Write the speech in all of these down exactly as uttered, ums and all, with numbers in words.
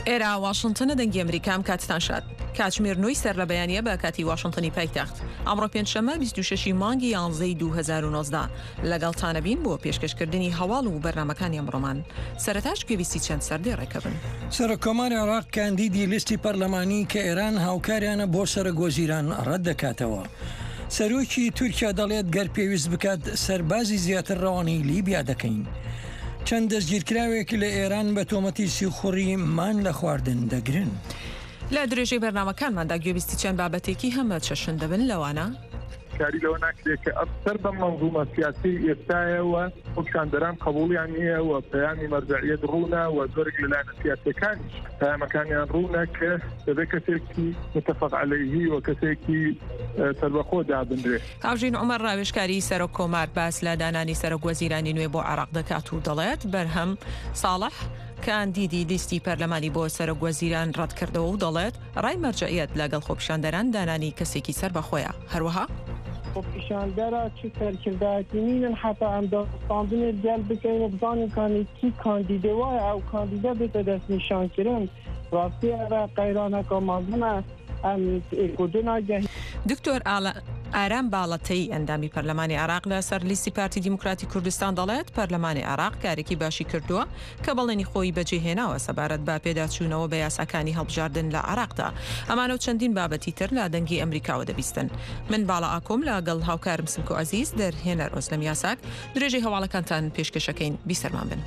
ئێرە واشنتنە دەنگی ئەمریکام کاتتان شاد کاتژمێر نۆی سەر لە بەیانیە بە کاتی واشنتنی پایتەخت ئەمڕۆ پێنجشەممە بیست و شەشی مانگی یانزەی دوو هەزار و نۆزدە لەگەڵتانەبین بۆ پێشکەشکردنی هەواڵ و بەرنامەکانی ئەمڕۆمان. سەرەتاش گوێویستی چەند سەردەی ڕێکەبن. سەرۆکۆماری عێراق کاندیدی لیستی پەرلەمانی کە ئێران هاوکاریانە بۆ سەرۆکوەزیران ڕەت دەکاتەوە. سەرۆکی تورکیا دەڵێت گەر پێویست بکات سەربازی زیاتر ڕەوانەی لیبیا دەکەین. چەند دەستگیرکراوێکی لە ئێران بە تۆمەتی سیخوڕی مان لە خواردن دەگرن. لە درێژەی بەرنامەکانماندا گوێویستی چەند بابەتێکی هەمە چەشن دەبن لەوانە کاری لەوە ناکرێت کە ئەفسەر بە مەنظومە سیاسی ئێستایەوە خۆشاندەران قبوڵیان نییە و پەیامی مەرجعیەت ڕوونە و زۆرێک لەلایەنە سیاسیەکانیش پەیامەکانیان ڕوونە کە دەبێت کەسێکی متفق عەلەیهی و کەسێکی سەربەخۆ دابنرێت. هاوژین عومەر ڕاوێژکاری سەرۆک کۆمار باس لە دانانی سەرۆکوەزیرانی نوێ بۆ عێراق دەکات و دەڵێت بەرهەم ساڵح کاندیدی لیستی پەرلەمانی بۆ سەرۆکوەزیران ڕەت کردەوە و دەڵێت ڕای مەرجعیەت لەگەڵ خۆپیشاندەران دانانی کەسێکی سەربەخۆیە. هەروەها خۆپیشاندەرە چ سەرکردایەتینین حتا ئەمدەستاندنێ گەل بکەین و بزانین کانی کی کاندیدە وایە ئەو کاندیدە بێتە دەست نیشانکردن ڕاستی ئەرە قەیرانەکە مازنە ئەم ئێکودناگەهی دکتۆر ئارام باڵەتەی ئەندامی پەرلەمانی عێراق لە سەر لیستی پارتی دیموکراتی کوردستان دەڵێت پەرلەمانی عێراق کارێکی باشی کردووە کە بەڵێنی خۆی بەجێهێناوە سەبارەت با پێداچوونەوە بە یاساکانی هەڵبژاردن لە عێراقدا. ئەمانە و چەندین بابەتی تر لە دەنگی ئەمریکاوە دەبیستن. من باڵا ئاکۆم لەگەڵ هاوکارم سمکۆ عەزیز دەرهێنەر ئۆزلەم یاساک درێژەی هەواڵەکانتان پێشکەشەکەین بیسەرمان بن.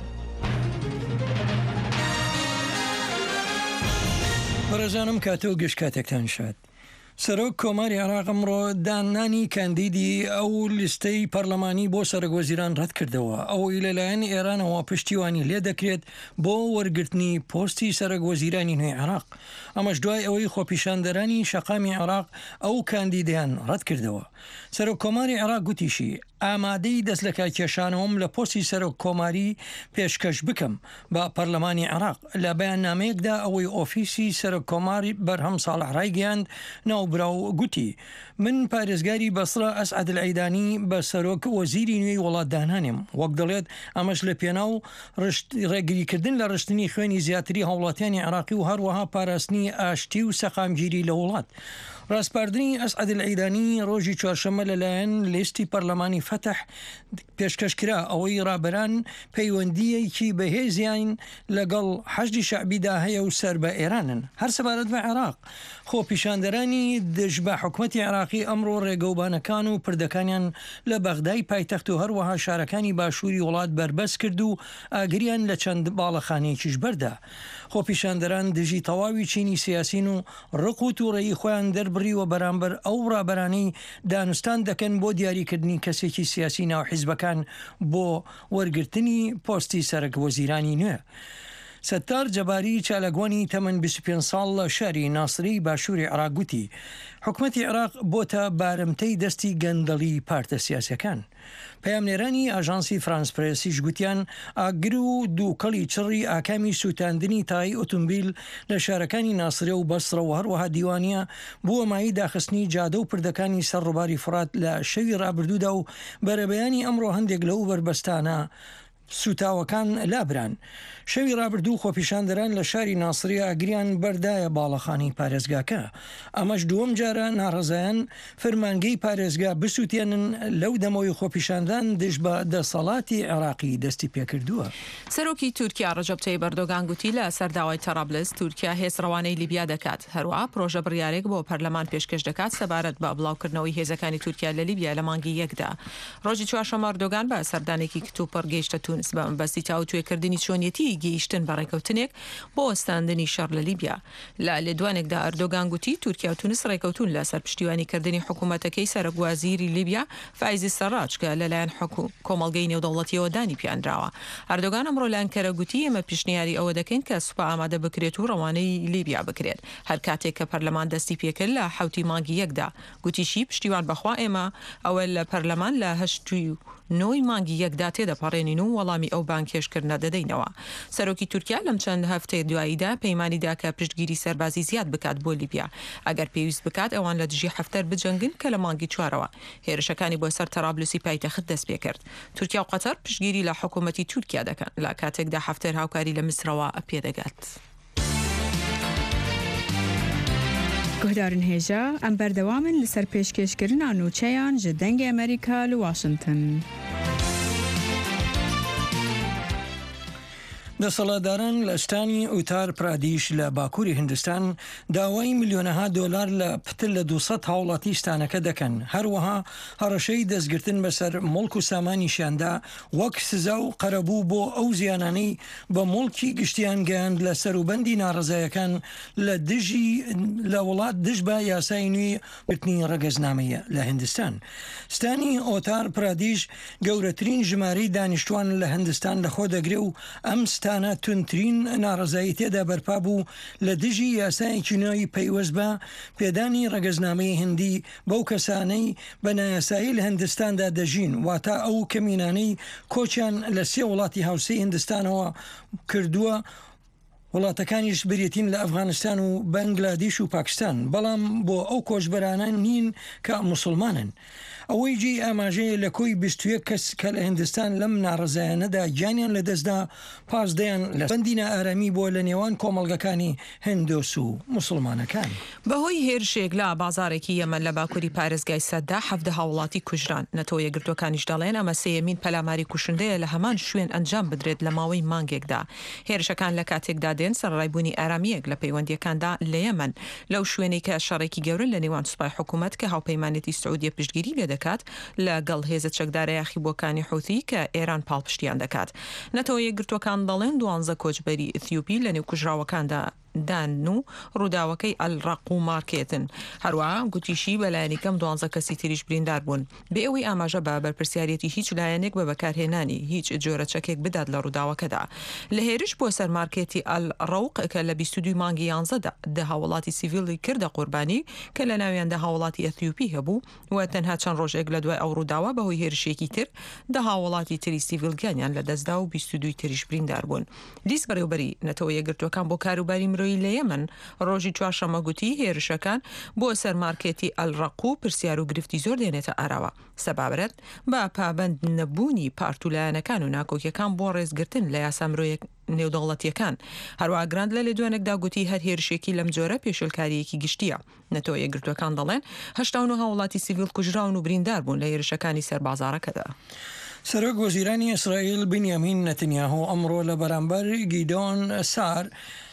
بەڕێزانم کاتۆ گەشت کاتێکتان شاد. سەرۆک کۆماری عێراق ئەمڕۆ دانانی کاندیدی ئەو لیستەی پەرلەمانی بۆ سەرۆکوەزیران ڕەت کردەوە. ئەوەی لەلایەن ئێرانەوە پشتیوانی لێ دەکرێت بۆ وەرگرتنی پۆستی سەرۆکوەزیرانی نوێی عێراق. ئەمەش دوای ئەوەی خۆپیشاندەرانی شەقامی عێراق ئەو کاندیدیان ڕەت کردەوە. سەرۆک کۆماری عێراق گوتیشی ئامادەی دەست لە کێشانەوەم لە پۆستی سەرۆک کۆماری پێشکەش بکەم بە پەرلەمانی عێراق. لە بەیاننامەیەکدا ئەوەی ئۆفیسی سەرۆک کۆماری بەرهەم ساڵح ڕایگەیاند ناوبراو گوتی من پارێزگاری بەسرە ئەسعەد العەیدانی بە سەرۆک وەزیری نوێی وڵاتدانانیم. وەک دەڵێت ئەمەش لە پێناو ڕێگریکردن لە ڕشتنی خوێنی زیاتری هاوڵاتیانی عێراقی و هەروەها پاراستنی ئاشتی و سەقامگیری لە وڵات. ڕاستپاردنی ئەسعەد العەیدانی ڕۆژی چوارشەممە لەلایەن لیستی پەرلەمانی فەتح پێشکەشکرا ئەوەی ڕابەران پەیوەندیەکی بەهێزیان لەگەڵ حەشدی شەعبیدا هەیە و سەر بە ئێرانن هەر سەبارەت بە عێراق. خۆپیشاندەرانی دژ بە حکومەتی عێراقی ئەمڕۆ ڕێگەوبانەکان و پردەکانیان لە بەغدای پایتەخت و هەروەها شارەکانی باشووری وڵات بربەست کرد و ئاگریان لە چەند باڵەخانەیەکیش بەردا. خۆپیشاندەران دژی تەواوی چینی سیاسین و ڕق و تووڕەیی خۆیان دەربڕیوە بەرامبەر ئەو ڕابەرانەی دانوستان دەکەن بۆ دیاریکردنی کەسێکی سیاسی ناو حیزبەکان بۆ وەرگرتنی پۆستی سەرۆکوەزیرانی نوێ. سەتار جەباری چالەگوانی تەمەن بیست و پێنج ساڵ لە شاری ناسری باشووری عێراق گوتی حکومەتی عێراق بۆتە بارمتەی دەستی گەندەڵی پارتە سیاسەکان. پەیامنێرانی ئاژانسی فرانس پرێسیش گوتیان ئاگر و دووکەڵی چڕی ئاکامی سووتاندنی تای ئۆتۆمبیل لە شارەکانی ناسرە و بەسرە و هەروەها دیوانیە بۆ مای داخستنی جادە و پردەکانی سەر ڕووباری فرات لە شەوی ڕابردوودا و بەرەبەیانی ئەمڕۆ هەندێک لەو بربەستانە سوتاوەکان لابران. شەوی ڕابردوو خۆپیشاندەران لە شاری ناسری ئاگریان بەردایە باڵەخانی پارێزگاکە. ئەمەش دووەم جارە ناڕزایان فەرمانگەی پارێزگا بسووتێنن لەو دەمەوەی خۆپیشاندان دژ بە دەسەڵاتی عێراقی دەستی پێکردووە. سەرۆکی تورکیا ڕەجەب تەیب ئەردۆغان گوتی لە سەرداوای تەرابلس تورکیا هێز ڕەوانەی لیبیا دەکات. هەروەها پرۆژە بڕیارێک بۆ پەرلەمان پێشکەش دەکات سەبارەت بە بڵاوکردنەوەی هێزەکانی تورکیا لە لیبیا لە مانگی یەکدا. ڕۆژی چوارشەممە ئەردۆغان بە سەردانێکی کتوپڕ گەیشتە تونس بە بەستی تاو توێکردنی چۆنیەتی گەیشتن بە ڕێکەوتنێک بۆ ئەستاندنی شەڕ لە لیبیا. لە لێدوانێکدا ئەردۆغان گوتی تورکیا و تونس ڕێکەوتون لەسەر پشتیوانیکردنی حکوومەتەکەی سەرۆکوەزیری لیبیا فایزی سەراج کە لەلایەن کۆمەڵگەی نێودەوڵەتیەوە دانی پیانراوە. ئەردۆغان ئەمڕۆ لە ئەنکەرە گوتی ئێمە پیشنیاری ئەوە دەکەین کە سوپا ئامادە بکرێت و ڕەوانەی لیبیا بکرێت. هەر کاتێک کە پەرلەمان دەستی پێکرد لە حوتی مانگی یەکدا گوتیشی پشتیوان بەخوا ئێمە ئەوە لە پەرلەمان لە هەشتی نۆی مانگی یەکدا تێدەپەڕێنین و وەڵامی ئەو بانکێشکردنە دەدەینەوە. سەرۆکی تورکیا لەم چەند هەفتەی دواییدا پەیمانیدا کە پشتگیری سەربازی زیاد بکات بۆ لیبیا. ئەگەر پێویست بکات ئەوان لە دژی هەفتەر بجەنگن کە لە مانگی چوارەوە هێرشەکانی بۆ سەر تەرابلوسی پایتەخت دەست پێ کرد. تورکیا و قەتەر پشتگیری لە حکوومەتی تورکیا دەکەن لە کاتێکدا هەفتەر هاوکاری لە میسرەوە پێدەگات. گهدارن هێژا ئەم بەردەوامن لەسەر پێشکەشکردنا نوچەیان ji dengê ئەمریکا li Washington. دەسەڵاتداران لە شتانی ئوتار پرادیش لە باکووری هندستان داوای میلیۆنەها دۆلار لە پتر لە دووسەد هاوڵاتی شتانەکە دەکەن. هەروەها هەڕەشەی دەستگرتن بەسەر مڵک و سامانیشیاندا وەک سزا و قەرەبوو بۆ ئەو زیانانەی بە مڵکی گشتیان گەیاند لە سەروبەندی ناڕزایەکان لە دژی لە وڵات دژ بە یاسای نوێی گرتنی ڕەگەزنامەیە لە هندستان. ستانی ئۆتار پرادیش گەورەترین ژمارەی دانیشتوان لە هندستان لەخۆ دەگرێ و ئەم ستانە تونترین ناڕزایی تێدا بەرپا بوو لە دژی یاسایەکی نوێی پەیوەست بە پێدانی ڕەگەزنامەی هندی بەو کەسانەی بە نایاسایی لە هندستاندا دەژین، واتە ئەو کەمینانەی کۆچیان لە سێ وڵاتی هاوسەی هندستانەوە کردووە، وڵاتەکانیش بریتین لە ئەفغانستان و بەنگلادیش و پاکستان، بەڵام بۆ ئەو کۆچبەرانە نین کە موسڵمانن. ئەوەی جێ ئاماژەیە لە کۆی بیست و یەک کەس کە لە هندستان لەم ناڕزایانەدا گیانیان لە دەستدا پاسدەیان لە بەندینە ئارامی بۆ لە نێوان کۆمەڵگەکانی هندۆس و موسڵمانەکان. بەهۆی هێرشێک لە بازارێکی یەمەن لە باکووری پارێزگای سەددا حەفدە هاوڵاتی کوژران. نەتەوە یەکگرتوەکانیش دەڵێن ئەمە سێیەمین پەلاماری کوشندەیە لە هەمان شوێن ئەنجام بدرێت لە ماوەی مانگێکدا. هێرشەکان لە کاتێکدا دێن سەرڕایبوونی ئارامیەک لە پەیوەندیەکاندا لە یەمەن، لەو شوێنەی کە شەڕێکی گەورە لە نێوان سوپای حکوومەت کە هاوپەیمانێتی سعودیە پشتگیری لێ دەکات لەگەڵ هێزە چەکدارە یاخیبووەکانی حوتی کە ئێران پاڵپشتیان دەکات. نەتەوە یەکگرتوەکان دەڵێن دوانزە کۆچبەری ئەتیۆپی لە نێو کوژراوەکاندا دان و ڕووداوەکەی ئەلڕەق و مارکێتن. هەروەها گوتیشی بەلایەنی کەم دوانزە کەسی تریش بریندار بوون. بێ ئەوەی ئاماژە بە بەرپرسیارەتی هیچ لایەنێک بە بەکارهێنانی هیچ جۆرە چەکێک بدات لە ڕووداوەکەدا. لە هێرش بۆ سەر مارکێتی ئەلڕەوق کە لە بیست و دوو مانگی یانزەدا دە هاوڵاتی سیڤیلی کردە قوربانی کە لە ناویاندا هاوڵاتی ئەتیۆپی هەبوو و تەنها چەند ڕۆژێک لە دوای ئەو ڕووداوە بەهۆی هێرشێکی تر دە هاوڵاتی تری سیڤیلگیانیان لە دەستدا و بیست و دوو تریش بریندار بوون. دیس بەڕێوەبەری نەتەوە یەکگرتوەکان بۆ کاروباری مرۆیی لە یەمەن ڕۆژی چوارشەمە گوتی هێرشەکان بۆ سەر مارکێتی ئەلڕەق و پرسیار و گرفتی زۆر دێنێتە ئاراوە سەبابەت بە پابەند نەبوونی پارتولایەنەکان و ناکۆکیەکان بۆ ڕێزگرتن لە یاسا مرۆیەک نێودەوڵەتیەکان. هەروە گراند لە لە دوانێکدا گوتی هەر هێرشێکی لەم جۆرە پێشلکاریەکی گشتیە. نەتەوە یەکگرتوەکان دەڵێن هەشتا و نۆ هاوڵاتی سیڤیل کوژراون و بریندار بوون لە هێرشەکانی سەربازارەکەدا. سەرۆک وەزیرانی ئیسرائیل بنیامین نەتنیاهو ئەمڕۆ لە بەرامبەر گیدۆن سار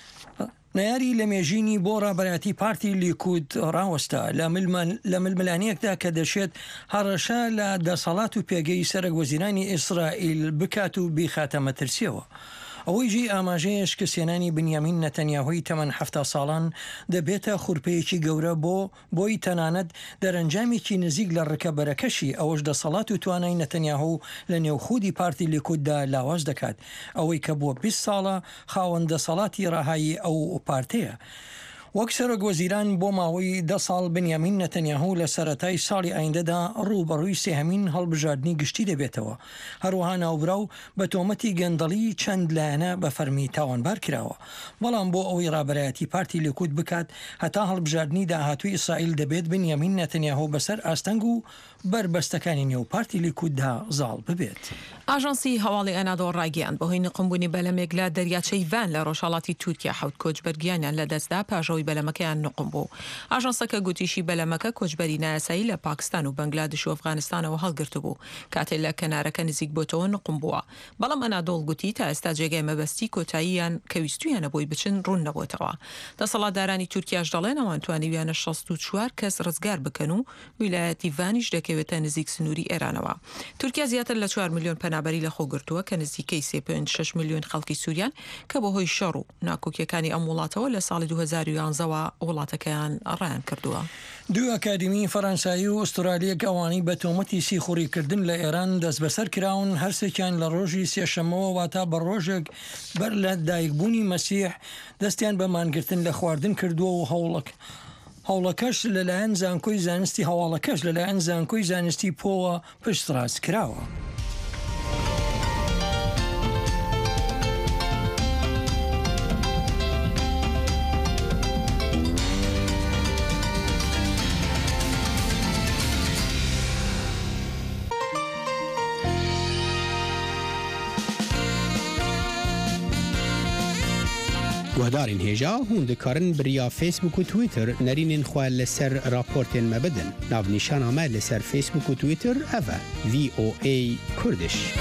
نەیاری لە مێژینی بۆ ڕابەتی پارتی لیکود ڕاوەستا لە ململانیەکدا کە دەشێت هەڕەشە لە دەسەڵات و پێگەی سەرۆک وەزیرانی ئیسرائیل بکات و بیخاتە مەترسیەوە. ئەوەی جی ئاماژەیەش کە سێنانی بنیامین نەتەنیاهۆی تەمەن هەفتە ساڵان دەبێتە خوورپەیەکی گەورە بۆ بۆی تەنانەت دەرەنجامێکی نزیک لە ڕکەبەرەکەشی ئەوەش دەسەڵات و توانای نەتەنیاهۆ لە نێوخودی پارتی لیکوددا لاواز دەکات، ئەوەی کە بۆ بیست ساڵە خاوەن دەسەڵاتی ڕاهایی ئەو پارتەیە. وەک سەرۆک وەزیران بۆ ماوەی دە ساڵ بنیامین نەتەنیاهۆ لە سەرەتای ساڵی ئایندەدا ڕووبەڕووی سێهەمین هەڵبژاردننی گشتی دەبێتەوە. هەروەها ناوبراو بە تۆمەتی گەندەڵی چەند لایەنە بە فەرمی تاوانبار کراوە. بەڵام بۆ ئەوەی ڕابەرایەتی پارتی لیکود بکات هەتا هەڵبژاردننی داهاتووی ئیسرائیل دەبێت بنیامین نەتەنیاهۆ بەسەر ئاستەنگ و بربەستەکانی نێو پارتی لیکوددا زاڵ ببێت. ئاژانسی هەواڵی ئەنادۆ ڕاگەیاند بەهۆی نقمبوونی بەلەمێک لە دەریاچەی ڤان لە ڕۆژهەڵاتی تورکیا حەوت کۆچبەرگیانیان لە دەستدا پاژەوەی بەلەمەکەیان نقم بوو. ئاژانسەکە گوتیشی بەلەمەکە کۆچبەری نایاسایی لە پاکستان و بەنگلادش و ئەفغانستانەوە هەڵگرت بوو کاتێ لە کەنارەکە نزیک بۆتەوە نقم بووە. بەڵام ئەنادۆڵ گوتی تا ئێستا جێگای مەبەستی کۆتاییان کەویستویانە بۆی بچن ڕوون نەبووتەوە. دەسەڵاتدارانی تورکیاش دەڵێن ئەوان توانیویانە شەست و چوار کەس ڕزگار بکەن و ویلایەتی ڤانیش دەکەوێتە نزیک سنووری ئێرانەوە. تورکیا زیاتر لە چوار میلیۆن پەنابەری لە خۆگرتووە کە نزیکەی سێ پۆینت شەش میلیۆن خەڵکی سووریان کە بەهۆی شەڕ و ناکۆکیەکانی ئەم وڵاتەوە لە ساڵی دوو هەزار و یانزەوە وڵاتەکەیان ڕایان کردووە. دوو ئەکادمی فەڕەنسایی و ئوسترالیەک ئەوانەی بە تۆمەتی سیخوڕیکردن لە ئێران دەست بەسەر کراون هەرسێکیان لە ڕۆژی سێشەمەوە واتا بە ڕۆژێک بەر لە دایکبوونی مەسیح دەستیان بە مانگرتن لە خواردن کردووە و هەوڵک هەوڵەکەش لەلایەن زانکۆی زانستی هەواڵەکەش لەلایەن زانکۆی زانستی پۆوە پشتڕاست کراوە. گهدارین هیجا هون دکارن بریا فیسبوک و تویتر نرینین خواه لسر راپورتین مبدن ناو نیشان آمه لسر فیسبوک و تویتر اوه وی او ای کردش.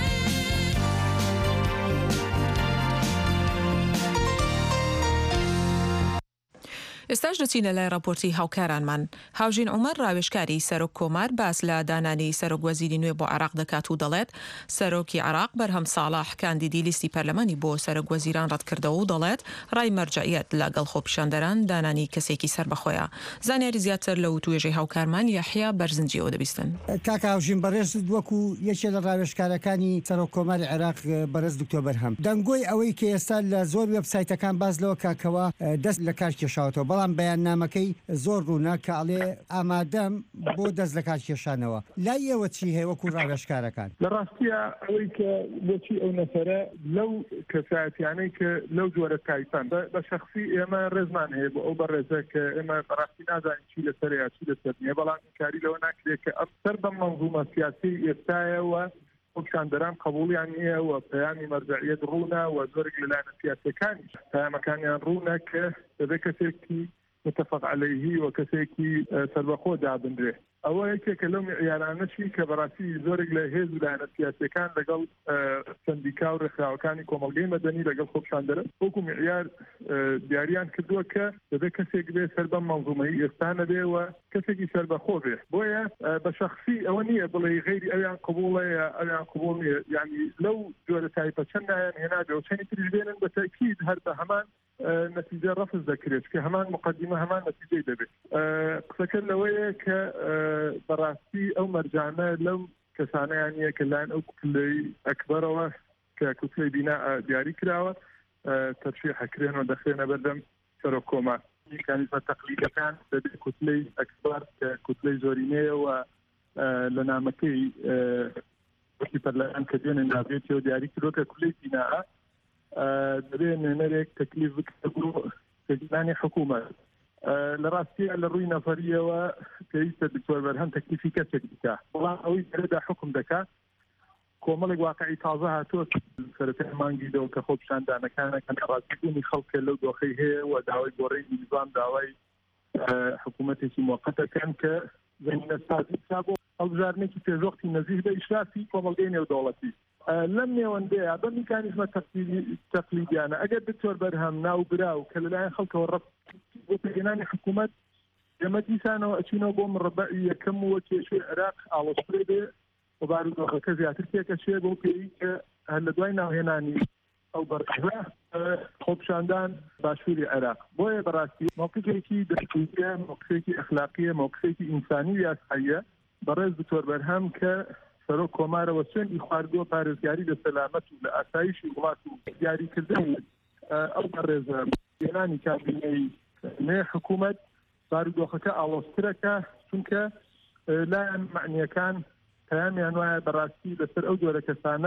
ئێستاش دەچینە لای راپۆرتی هاوکارانمان. هاوژین عومەر ڕاوێژکاری سەرۆک کۆمار باس لە دانانی سەرۆک وەزیری نوێ بۆ عێراق دەکات و دەڵێت سەرۆکی عێراق بەرهەم ساڵح کاندیدی لیستی پەرلەمانی بۆ سەرۆک وەزیران ڕەتکردەوە و دەڵێت ڕای مەرجەعیەت لەگەڵ خۆپیشاندەران دانانی کەسێکی سربەخۆیە. زانیاری زیاتر لە وتوێژەی هاوکارمان یەحیا بەرزنجیەوە دەبیستن. کاکا هاوژین بەڕێز وەکو یەکێ لە ڕاوێژکارەکانی سەرۆک کۆماری عێراق بەرز دکتۆر بەرهەم دەنگۆی ئەوەی کە ئێستا لە زۆر وێبسایتەکان باز لەوە کاکەوە دەست لە کار کێشاوەتەوە بەڵام بەیاننامەکەی زۆر ڕوونا کە ئەڵێ ئامادەم بۆ دەست لە کار کێشانەوە. لای ئێوە چی هەیە وەکو ڕاوێژکارەکان؟ لە ڕاستیە ئەوەی کە بۆچی ئەو نەفەرە لەو کەسایەتیانەی کە لەو جۆرە تایپان بە شەخصی ئێمە ڕێزمان هەیە بۆ ئەو بەڕێزە کە ئێمە بەڕاستی نازانین چی لەسەرەیە چی لەسەر نییە بەڵام کاری لەوە ناکرێت کە ئەفسەر بەم مەنظومە سیاسی ئێستایەوە خۆپیشاندەران قبوڵیان نییە و پەیامی مەرجەعیەت ڕوونا و زۆرێک لەلایەنە سیاسیەکانی پەیامەکانیان ڕوونا کە دەبێت کەسێکی متفق عليه وكسيكي سربخو دابندري ئەوە یەکێکە لەو معیارانەشی کە بەڕاستی زۆرێک لە هێز و لایەنە سیاسیەکان لەگەڵ سەندیکا و ڕێکخراوەکانی کۆمەڵگەی مەدەنی لەگەڵ خۆپیشاندەران وەکو معیار دیاریان کردووە کە دەبێت کەسێک بێ سەر بەم مەنظومەی ئێستانە بێ و کەسێکی سەربەخۆ بێ. بۆیە بە شەخصی ئەوە نییە بڵێ غیری ئەویان قبوڵەیە ئەویان قبوڵ نییە، یعنی لەو جۆرە تایپە چەندایان هێنابێ و چەندی تریش بێنن بە تەکید هەر بە هەمان نتیجە ڕەفز دەکرێت کە هەمان مقدمە هەمان نتیجەی دەبێت. قسەکە لەوەیە کە بەڕاستی ئەو مەرجانە لەو کەسانەیانە کە لایەن ئەو کوتلەی ئەکبەرەوە کە کوتلەی بینا دیاری کراوە تەرشیح حەکرێن و دەخێنە بەردەم سەرۆک کۆمار. میکانیزمە تەقلیدەکان دەبێت کوتلەی ئەکبەر کە کوتلەی زۆرینەیە و لە نامەکەی وەکی پەرلەمان کە دێنە ناوێتەوە دیاری کردووە کە کوتلەی بیناە دەبێت نوێنەرێک تەکلیف بکرێت تەجیلانی حکوومەت. لە ڕاستیە لە ڕووی نەفەریەوە پێویستە دکتۆر بەرهەم تەکلیفی کەسێک بکات، بەڵام ئەوەی دەرەدا حکم دەکات کۆمەڵێک واقعی تازە هاتووە سەرەتای مانگیدەوە کە خۆپیشاندانەکانە کە ڕاستیبوونی خەڵکە لەو دۆخەی هەیە و داوای گۆڕینی نظام داوای حکوومەتێکی موقەتەکەن کە زمینە سازی بوو هەڵبژارنێکی پێشوەختی نزیک بە ئیشرافی کۆمەڵگەی نێودەوڵەتی. لەم نێوەندەیە بە میکانیزمە تەقلیدیانە ئەگەر دکتۆر بەرهەم ناوبراو کە لەلایەن خەڵکەوە ڕەت بۆ پێگەنانی حکوومەت ئێمە دیسانەوە ئەچینەوە بۆ مڕبەعی یەکەم و کێشەی عێراق ئاڵۆسپرێ بێ و بارودۆخەکە زیاتر تێکەچێ بۆ پێی کە هەر لە دوای ناوهێنانی ئەو بەرخە خۆپیشاندان باشووری عێراق. بۆیە بەڕاستی موقفێکی دەستوریە، موقفێکی ئەخلاقیە، موقفێکی ئینسانی و یاساییە بەڕێز دکتۆر بەرهەم کە سەرۆک کۆمارەوە سوێندی خواردووە پارێزگاری لە سەلامەت و لە ئاسایشی وڵات و دیاریکردنی ئەو بەڕێزە هێنانی کابینەی نێ حکوومەت بارودۆخەکە ئاڵۆزترەکە چونکە لایەن معنیەکان پەیامیان وایە بەڕاستی لەسەر ئەو جۆرە کەسانە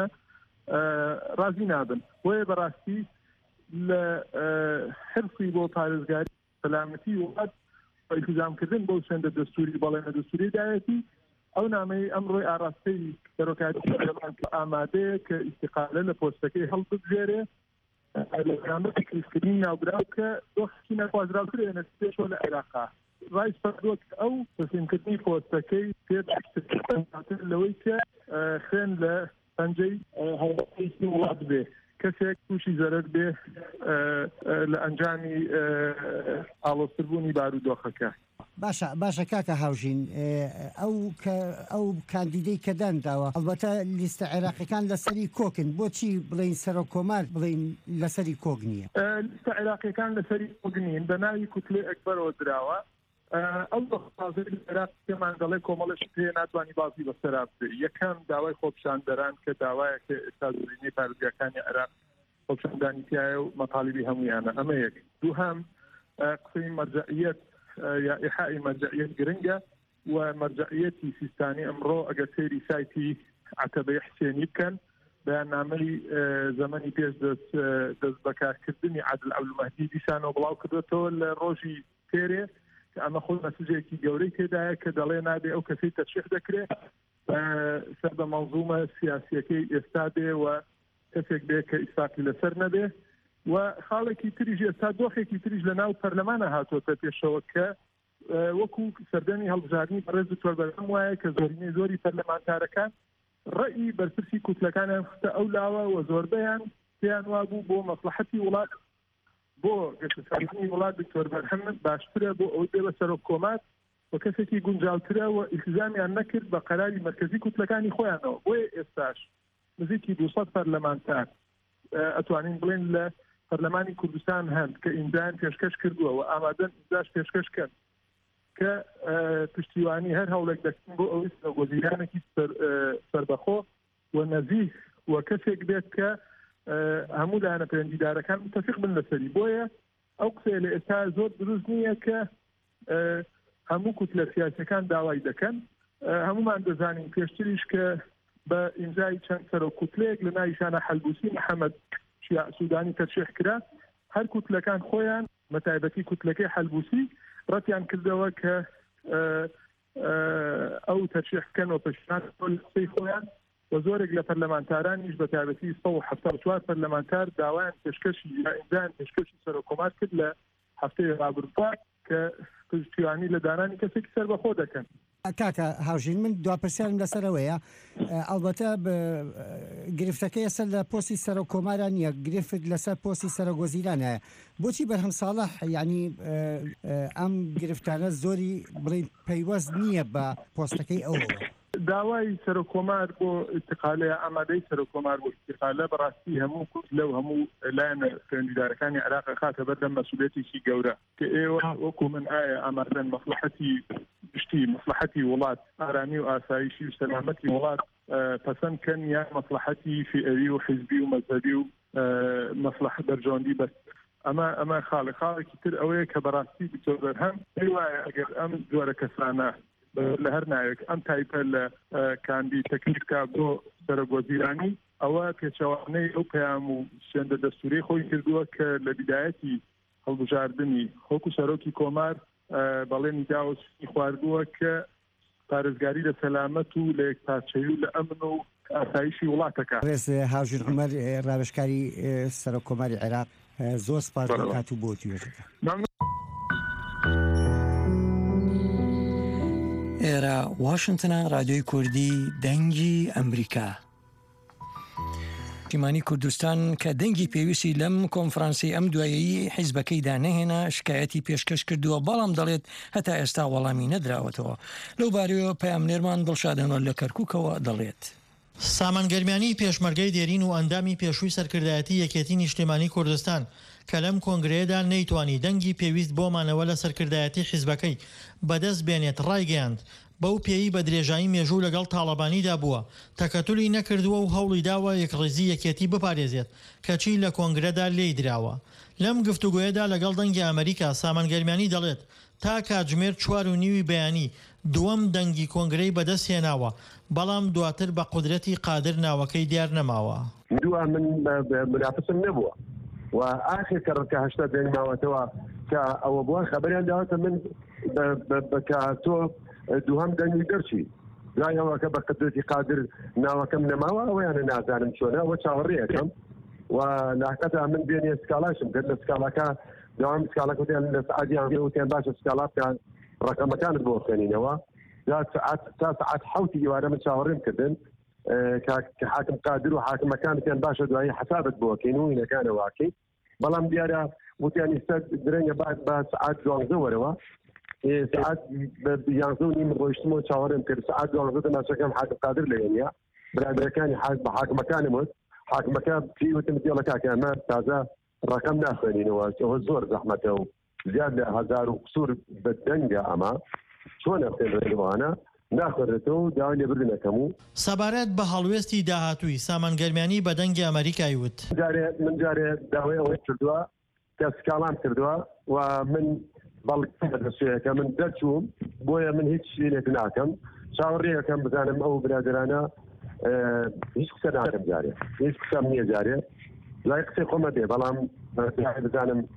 ڕازی نابن. بۆیە بەڕاستی لە حرسی بۆ پارێزگاری سەلامەتی وڵات ئیلتیزامکردن بۆ سوێندە دەستوری بەڵێنە دەستوری دایەتی ئەو نامەی ئەمڕۆی ئاراستەی سەرۆکاتی ئامادەیە کە ئیستیقالە لە پۆستەکەی هەڵبژێرێ لەگەرامە تەکلیفکردنی ناوبراو کە دۆخی نەخوازراوترێنە پێشەوە لە عێراقا. ڕای سپەردووە کە ئەو تەسلیمکردنی پۆستەکەی پێداتر لەوەی کە خوێن لە پەنجەی هەڵبەتی وڵات بێ کەسێک تووشی زەرەر بێ لە ئەنجامی ئاڵۆزتربوونی بارودۆخەکە. باشە باشە کاکە هاوژین ئەو ئەو کاندیدەی کە دەنداوە ئەلبەتە لیستە عێراقیەکان لەسەری کۆکن بۆچی بڵین سەرۆک کۆمار بڵین لەسەری کۆک نییە؟ لیستە عێراقیەکان لەسەری کۆک نین بە ناوی کوتلەی ئەکبەرەوە دراوە. ئەو دۆخەی عێراق پێمان دەڵێ کۆمەڵێکی پێ ناتوانانی بازی بەسەرا بێ. یەکەم داوای خۆپیشاندەران کە داوایەکە ئێستا زۆرینەی پارێزگاکانی عێراق خۆپیشاندانی تایە و مەطالیبی هەموویانە. ئەمە یەک. دووهەم قسەی مەرجەعیەت یا ئیحائی مەرجەعیەت گرنگە و مەرجەعیەتی سیستانی ئەمڕۆ ئەگەر سەیری سایتی عەتەبەی حسێنی بکەن بەیاننامەی زەمەنی پێش دەست بەکارکردنی عادل عەبدولمەهدی دیسانەوە بڵاو کردوێتەوە لە ڕۆژی تێرێ کە ئەمە خۆ مەسیجێکی گەورەی تێدایە کە دەڵێ نابێ ئەو کەسەی تەرشیح دەکرێت سەر بە مەنظومە سیاسیەکەی ئێستا بێ و کەسێک بێ کە ئیساقی لەسەر نەبێ و خاڵێکی تریژ ئێستا دۆخێکی تریژ لە ناو پەرلەمانە هاتوۆتە پێشەوە کە وەکو سەردەمی هەڵبژاردننی بەڕێز دکتۆر بەرهەم وایە کە زۆرینەی زۆری پەرلەمانتارەکان ڕەئی بەرپرسی کوتلەکانیان خستە ئەو لاوە و زۆربەیان پێیان وابوو بۆ مەسلحەتی وڵات بۆ گەشتسەرکردنی وڵات دکتۆر بەرهەم باشترە بۆ ئەوەی بێ بە سەرۆک کۆمات و کەسێکی گونجاوترە و ئیلتزامیان نەکرد بە قەراری مەرکەزی کوتلەکانی خۆیانەوە بۆیە ئێستاش نزیکی دووسەد پەرلەمانتار ئەتوانین بڵێن لە پەرلەمانی کوردستان هەند کە ئیمزایان پێشکەش کردووە و ئامادەن ئیمزاش پێشکەشکەن کە پشتیوانی هەر هەوڵێک دەکەن بۆ ئەوەی سەرۆکوەزیرانێکی سەربەخۆ و نەزیه و کەسێک بێت کە هەموو لایەنە پەیوەندیدارەکان متفق بن لەسەری بۆیە ئەو قسەیە لە ئێستا زۆر دروست نییە کە هەموو کوتلە سیاسیەکان داوای دەکەن هەمومان دەزانین پێشتریش کە بە ئیمزای چەند سەرۆک کوتلەیەک لە ناویشانە حەلبوسی محەممەد سوودانی تەرشیح کرا هەر کوتلەکان خۆیان بەتایبەتی کوتلەکەی حەلبوسی ڕەتیان کردەوە کە ئەو تەرشیح بکەنەوە پشتیوان قسەی خۆیان و زۆرێک لە پەرلەمانتارانیش بەتایبەتی سەد و حەڤدە و چوار پەرلەمانتار داوایان پێشکەشی یا ئیمزایان پێشکەشی سەرۆک کۆمار کرد لە هەفتەی ڕابردووە کە پشتیوانی لە دانانی کەسێکی سەربەخۆ دەکەن. کاکە هاوژین من دواپرسیارم لەسەرەوەیە ئەڵبەتە گرفتەکە ئێستا لە پۆستی سەرۆک کۆماران نیە گرفت لەسەر پۆستی سەرۆکوەزیرانە بۆچی بەرهەم ساڵح یعنی ئەم گرفتانە زۆری بڵین پەیوەست نییە بە پۆستەکەی ئەوەوە داوای سەرۆک کۆمار بۆ ئیستیقالەیە ئامادەی سەرۆک کۆمار بۆ ئیستیقالە بەڕاستی هەموو کوت لەو هەموو لایەنە پەیوەندیدارەکانی عێراق خاتە بەردەم مەسئولیەتێکی گەورە کە ئێوە وەکو من ئایا ئامادەن مەسلحەتی گشتی مەسلحەتی وڵات ئارامی و ئاسایشی و سەلامەتی وڵات پەسەند کەن یان مەسلحەتی فئوی و حیزبی و مەذهبی و مەسلحە بەرژەوەندی بەس ئەمە ئەمە خاڵە خاڵێکی تر ئەوەیە کە بەڕاستی دکتۆر بەرهەم پێی وایە ئەگەر ئەم جۆرە کەسانە لە هەر ناوێک ئەم تایپە لە کاندی تەکلیفکە بۆ سەرۆکوەزیرانی ئەوە پێچەوانەی ئەو پەیام و شێندە دەستوری خۆی کردووە کە لە بیدایەتی هەڵبژاردننی خۆکو سەرۆکی کۆمار بەڵێنی داوەستی خواردووە کە پارێزگاری لە سەلامەت و لە یەکپارچەیی و لە ئەمن و ئاسایشی وڵاتەکە. ڕێز هاوژین عومەر ڕاوێژکاری سەرۆک کۆماری عێراق زۆر سپاس بۆ هاتوو بۆ توێژەکە. ئێرە واشنگتنە رادیۆی کوردی دەنگی ئەمریکا. پشتیوانی کوردستان کە دەنگی پێویستی لەم کۆنفرانسی ئەم دوایەیی حیزبەکەیدا نەهێنا شکایەتی پێشکەش کردووە بەڵام دەڵێت هەتا ئێستا وەڵامی نەدراوەتەوە. لەو بارەوە پەیامنێرمان دڵشادەنەوە لە کەرکووکەوە دەڵێت. سامانگەرمیانی پێشمەرگەی دێرین و ئەندامی پێشووی سەرکردایەتی یەکێتی نیشتیمانی کوردستان کە لەم کۆنگرەیەدا نەیتوانی دەنگی پێویست بۆمانەوە لە سەرکردایەتی حیزبەکەی بەدەست بێنێت ڕایگەیاند بەو پێی بە درێژایی مێژوو لەگەڵ تاڵەبانیدا بووە تەکەتولی نەکردووە و هەوڵی داوە یەکڕێزی یەکێتی بپارێزێت کەچی لە کۆنگرەدا لێی دراوە. لەم گفتوگوۆیەدا لەگەڵ دەنگی ئەمریکا سامانگەرمیانی دەڵێت تا کاتژمێر چوار و نیوی بەیانی دووەم دەنگی کۆنگرەی بەدەست هێناوە بەڵام دواتر بە قودرەتی قادر ناوەکەی دیار نەماوە. دووە من منافسم نەبووە و ئاخر کە ڕکە هەشتا دەنگماوەتەوە کە ئەوە بووە خەبەریان داوەتە من بە تۆ دووهەم دەنگی دەرچی دوایەوە کە بە قدرەتی قادر ناوەکەم نەماوە ئەوەیانە نازانم چۆنە ئەوە چاوەڕێیەکەم و لاقەتا من بێنێ سکالاشم کرد لە سکاڵەکە داوام سکاڵەکەتیان لە سعادیان وتیان باشە سکاڵاتیان ڕقەمەکانت بۆ بخێنینەوە تا سعات حوتی ئێوارە من چاوەڕێم کردن کە حاکم قادر و حاکمەکانتیان باشە دوایی حسابت بۆکەین و هینەکانە واکەین بەڵام دیارە وتیان ئێستا درەنگە بعد بە سعات دوانزە وەرەوە سعات یانزە و نیم ڕۆیشتمەوە چاوەڕێم کرد سعات دوانزە تەماشەکەم حاکم قادر لە هێنیا برادەکانی بە حاکمەکانم وت حاکمەکە پێی وتم دیڵە کاکە ئەمە تازە ڕقەم ناخوێنینەوە ئەوە زۆر زەحمەتە و زیاد لە هەزار و قسوور بە دەنگە ئەمە چۆنە خوێنرێنەوەوانە ناخوێنێتەوە و داوای لێبردنەکەم و سەبارەت بە هەڵوێستی داهاتووی سامانگەرمیانی بە دەنگی ئەمریکای وت من جارێ داوای ئەوەی کردووە کە سکاڵام کردووە و من بەڵگەم بەدەستێکە من دەرچووم بۆیە من هیچ شتێک ناکەم چاوەڕێیەکەم بزانم ئەو برادرانە هیچ قسە ناکەم جارێ هیچ قسەم نییە جارێ لای قسەی خۆمە دێ بەڵام بزانم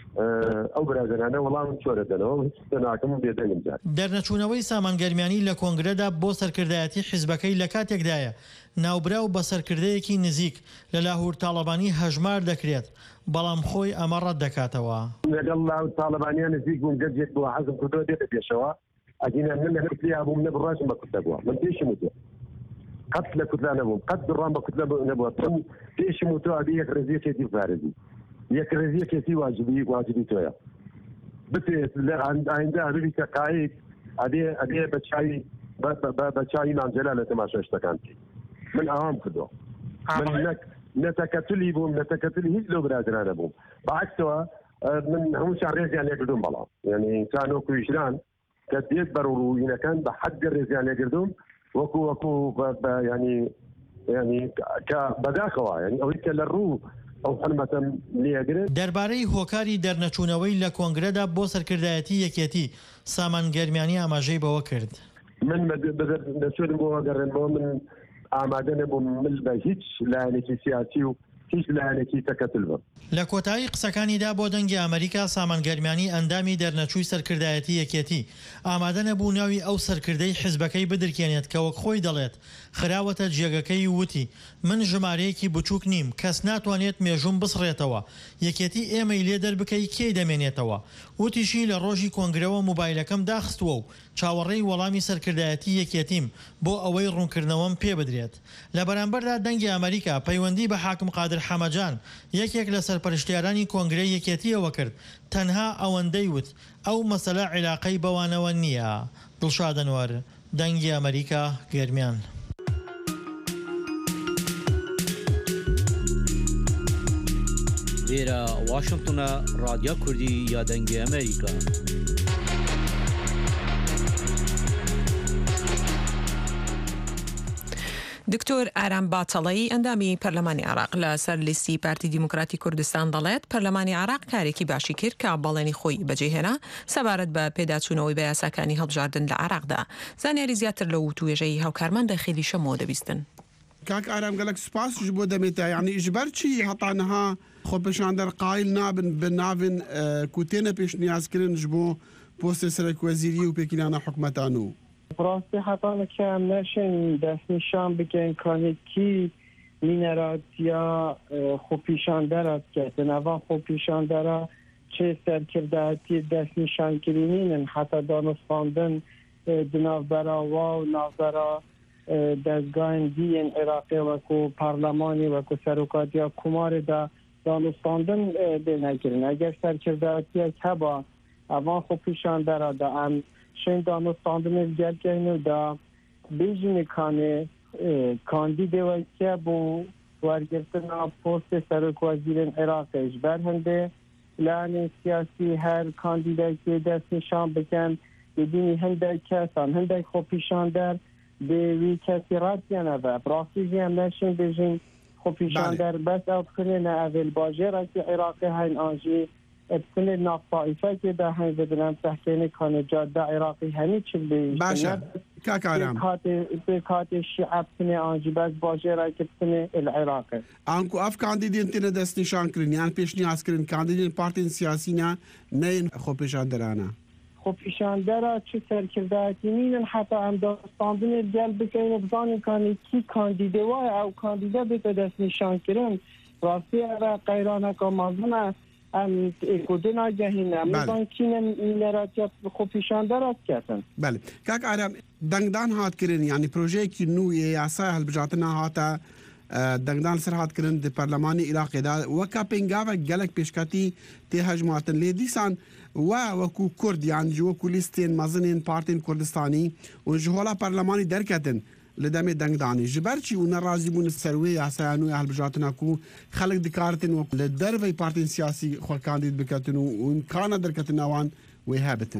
ئەو برادرانە وەڵام چۆرە دەنەوە هیچ ناکەم بێدەنگم جار دەرنەچوونەوەی سامانگەرمیانی لە کۆنگرەدا بۆ سەرکردایەتی حیزبەکەی لە کاتێکدایە ناوبرا و بە سەرکردەیەکی نزیک لە لاهور تاڵەبانی هەژمار دەکرێت بەڵام خۆی ئەمە ڕەت دەکاتەوە لەگەڵ لاو تاڵەبانیان نزیک بووم گەرجێک بووە حەزم کردەوە دێتە پێشەوە ئەگینە من لە هەرکریا بووم نە بڕاشم بە کوتلە بووە من پێشم وتوە قەت لە کوتلا نەبووم قەت بڕام بە کوتلە نەبووە من پێشم وتوە ئەبێ یەک ڕێزیەکێتی بپارێزی یەک ڕێزیەکێتی واجبی واجبی تۆیە بتێت لە ئایندا هەبێتە قایت ئەبێ ئەبێ بە چاوی بە چاوی مانجەلا لە تەماشا شتەکان من ئەوام کردووە من نەتەکەتلی بووم نەتەکەتلی هیچ لەو برادرانە بووم بەعکسەوە من هەمووشان ڕێزیان لێکردوم بەڵام یعنی ئینسان وەکو ژنان کە دێت بەڕوڕووینەکان بە حەدگە ڕێزیان لێکردوم وەکو وەکو ینی ینی کە بەداخەوە ینی ئەوەی کە لە ڕوو ئەو حرمەتەم لێگرێت. دەربارەی هۆکاری دەرنەچوونەوەی لە کۆنگرەدا بۆ سەرکردایەتی یەکێتی سامانگەرمیانی ئاماژەی بەوە کرد. من دەچێتم بۆ گەڕێنەوە من ئامادە نەبووم من بە هیچ لایەنێکی سیاسی و هیچ لایەنێکی تەکەتل بم. لە کۆتایی قسەکانیدا بۆ دەنگی ئەمریکا سامانگەرمیانی ئەندامی دەرنەچووی سەرکردایەتی یەکێتی ئامادە نەبوو ناوی ئەو سەرکردەی حیزبەکەی بدرکێنێت کە وەک خۆی دەڵێت خراوەتە جێگەکەی وتی من ژمارەیەکی بچووک نیم کەس ناتوانێت مێژوم بسڕێتەوە یەکێتی ئێمەی لێ دەربکەی کێی دەمێنێتەوە وتیشی لە ڕۆژی کۆنگرەوە موبایلەکەم داخستووە و چاوەڕێی وەڵامی سەرکردایەتی یەکێتیم بۆ ئەوەی ڕوونکردنەوەم پێ بدرێت لە بەرامبەردا دەنگی ئەمریکا پەیوەندی بە حاکم قادر حەمەجان یەکێک لە سەرپەرشتیارانی کۆنگرەی یەکێتیەوە کرد تەنها ئەوەندەی وت ئەو مەسەلە عیلاقەی بەوانەوە نییە. دڵشاد ئەنوەر دەنگی ئەمریکا گەرمیان. لێرە واشنگتنە ڕادیۆ کوردی یا دەنگی ئەمریکا. دکتۆر ئارام باتەڵەی ئەندامی پەرلەمانی عێراق لە سەر لیستی پارتی دیموکراتی کوردستان دەڵێت پەرلەمانی عێراق کارێکی باشی کرد کە بەڵێنی خۆی بەجێهێنا سەبارەت بە پێداچوونەوەی بە یاساکانی هەڵبژاردن لە عێراقدا. زانیاری زیاتر لە وتوێژەی هاوکارمەندە خێلی شەمەوە دەبیستن. کاک ئارام گەلک سوپاس ji بۆ دەمێتە یعنی ئیژبەر چی هەتانەها خۆپێشاندەر قایل نابن بە ناوین کو تێنە پێشنیازکردن ji بۆ پۆستێ سەرۆکوەزیری و پێکینانە حکومەتان و ڕاستی هەتانەکە ئەم نەشن دەستنیشان بکەن کانێکی مینەراتیا خۆپیشاندەرە بکەن ناوا خۆپیشاندەرە چێ سەرکردایەتی دەستنیشانکردنین حتا دانوستاندن دناوبەراوا و ناوبەرا دەستگاهên dîyên Iraqê wekû parlemanî wekû serokatiya Kumarê de danûstandin dê nekirin. Eger serkirdayetiyek heba evan xwepîşandera de em şên danûstandinê gelkeyn û de bêjînê kanê kandîdê weke bû wergirtina postê serokwezîrên Iraqê ji ber hindê planên siyasî her kandîdekê destnîşan bikin bidînî hindek kesan hindek xwepîşander بێوی کەسی ڕاتیانەبە ڕاستیژی ئەم نەشین بێژین خۆپیشاندەر بەس ئەو بخنێنە ئەڤێل باژێڕێکی عێراقی هەین ئاژی بخنێ نافتائیفەکێدا هەین بدنان تەحکێنی کانێجاددا عێراقی هەمی چ باشە کاکارام بێ کاتێ شیعە بخنێ ئاژی بەس باژێڕێکی بخنێ العێراقی ئانکو ئەف کاندیدێن تێنە دەستنیشانکردن یان پێشنیازکردن کاندیدێن پارتین سیاسینە نەین خۆپیشاندەرانە خۆپیشاندەرە چ سەرکردایەتینین حتا ئەم داستاندنێ گەل بکەین بزانین کانی کی کاندیدێ وایە ئەو کاندیدە بێتە دەستنیشانکردن ڕاستی ئەرە قەیرانەکە مازنە ئەم ئێکودێ ناگەهینە مزان کینە مینەراتیا خۆپیشاندەرە بکەن. بەڵێ کاک ئارام دەنگدان هاتکردن یعنی پرۆژەیەکی نوێ یاسای هەڵبژاردنە هاتە دەنگدان سەر هاتکردن دی پەرلەمانی عێراقیدا وەکا پێنگاوێک گەلک پێشکەتی تێ هەژماتن لێ دیسان وا وەکو کورد یان وەکو لیستێن مەزنێن پارتین کوردستانی و ji hola پەرلەمانی دەرکەتن li demê dengdanî ji ber çî û nerazî bûn ser wê yasaya nû ya hilbijartina ku xelek dikaritin li dervey partên siyasî xwe kandîd biketin û imkana derketina wan wê hebitin.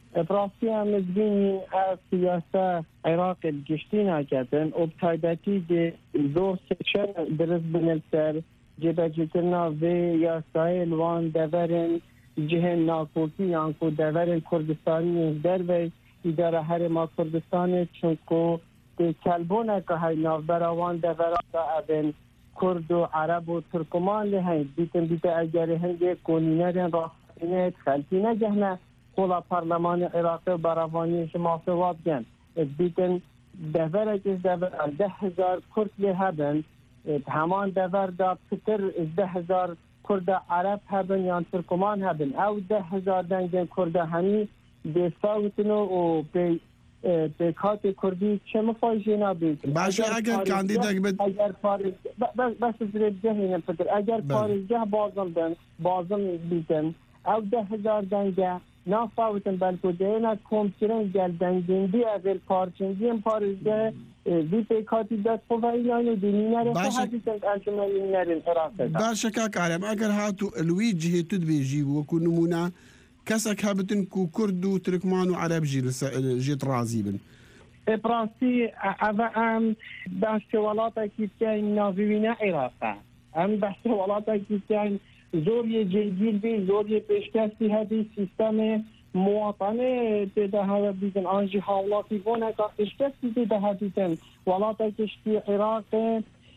Rasiya mezbînî ev siyasa Iraqê giştî naketin û taybetî de zor seçen diriz binin ser cêbecîkirina vê yasayê li wan deverên cihên nakokî yan ku deverên Kurdistanî dervey îdara herêma Kurdistanê çunku kelboneka hey navbera wan devera da evên Kurd û Ereb û Tirkman li heyn dîtin dîte egerê hindê konînerên خلقینه خلقینه جهنه خلا پارلمان عراق و براوانی شما فواد جن بیتن دفر که دفر ده هزار کرد لی هبن همان دفر دا پتر ده هزار کرد عرب هبن یا ترکمان هبن او ده هزار دنگن کرد همی به صوتنو و به به کات کردی چه مفاجعه نبید باشه اگر کاندیدا اگر پاریس بس بس زرد جهنم فکر اگر پاریسجه بازم بن بازم بیتن او ده هزار دنگه نافاوتن بلکه دینا کمترین گل دنگیندی اول پارچنگی هم پاریسجه وی به کاتی دست خواه یعنی دینی نره حدیثن انجمنی نرین عراقه باشه که کارم اگر هاتو الوی جهه تد بیجی وکو نمونه کەسێک هەبتن و کورد و ترکمان و عەرەب ژێت ڕازی بن. بڕاستی ئەvە ئەم بەشتە وڵاتێکی تیای ناوبینە عێراقە ئەم بەشتە وڵاتێکی تیان زۆریە جێگیر بی زۆریە پێشکەستی هەبی سیستەمێ مواطنێ تێدا هەوە بیتن ئانژی هاوڵاتی بۆ نەکە پێشکەستی تێدا هەبیتن وڵاتێکشتی عێراقێ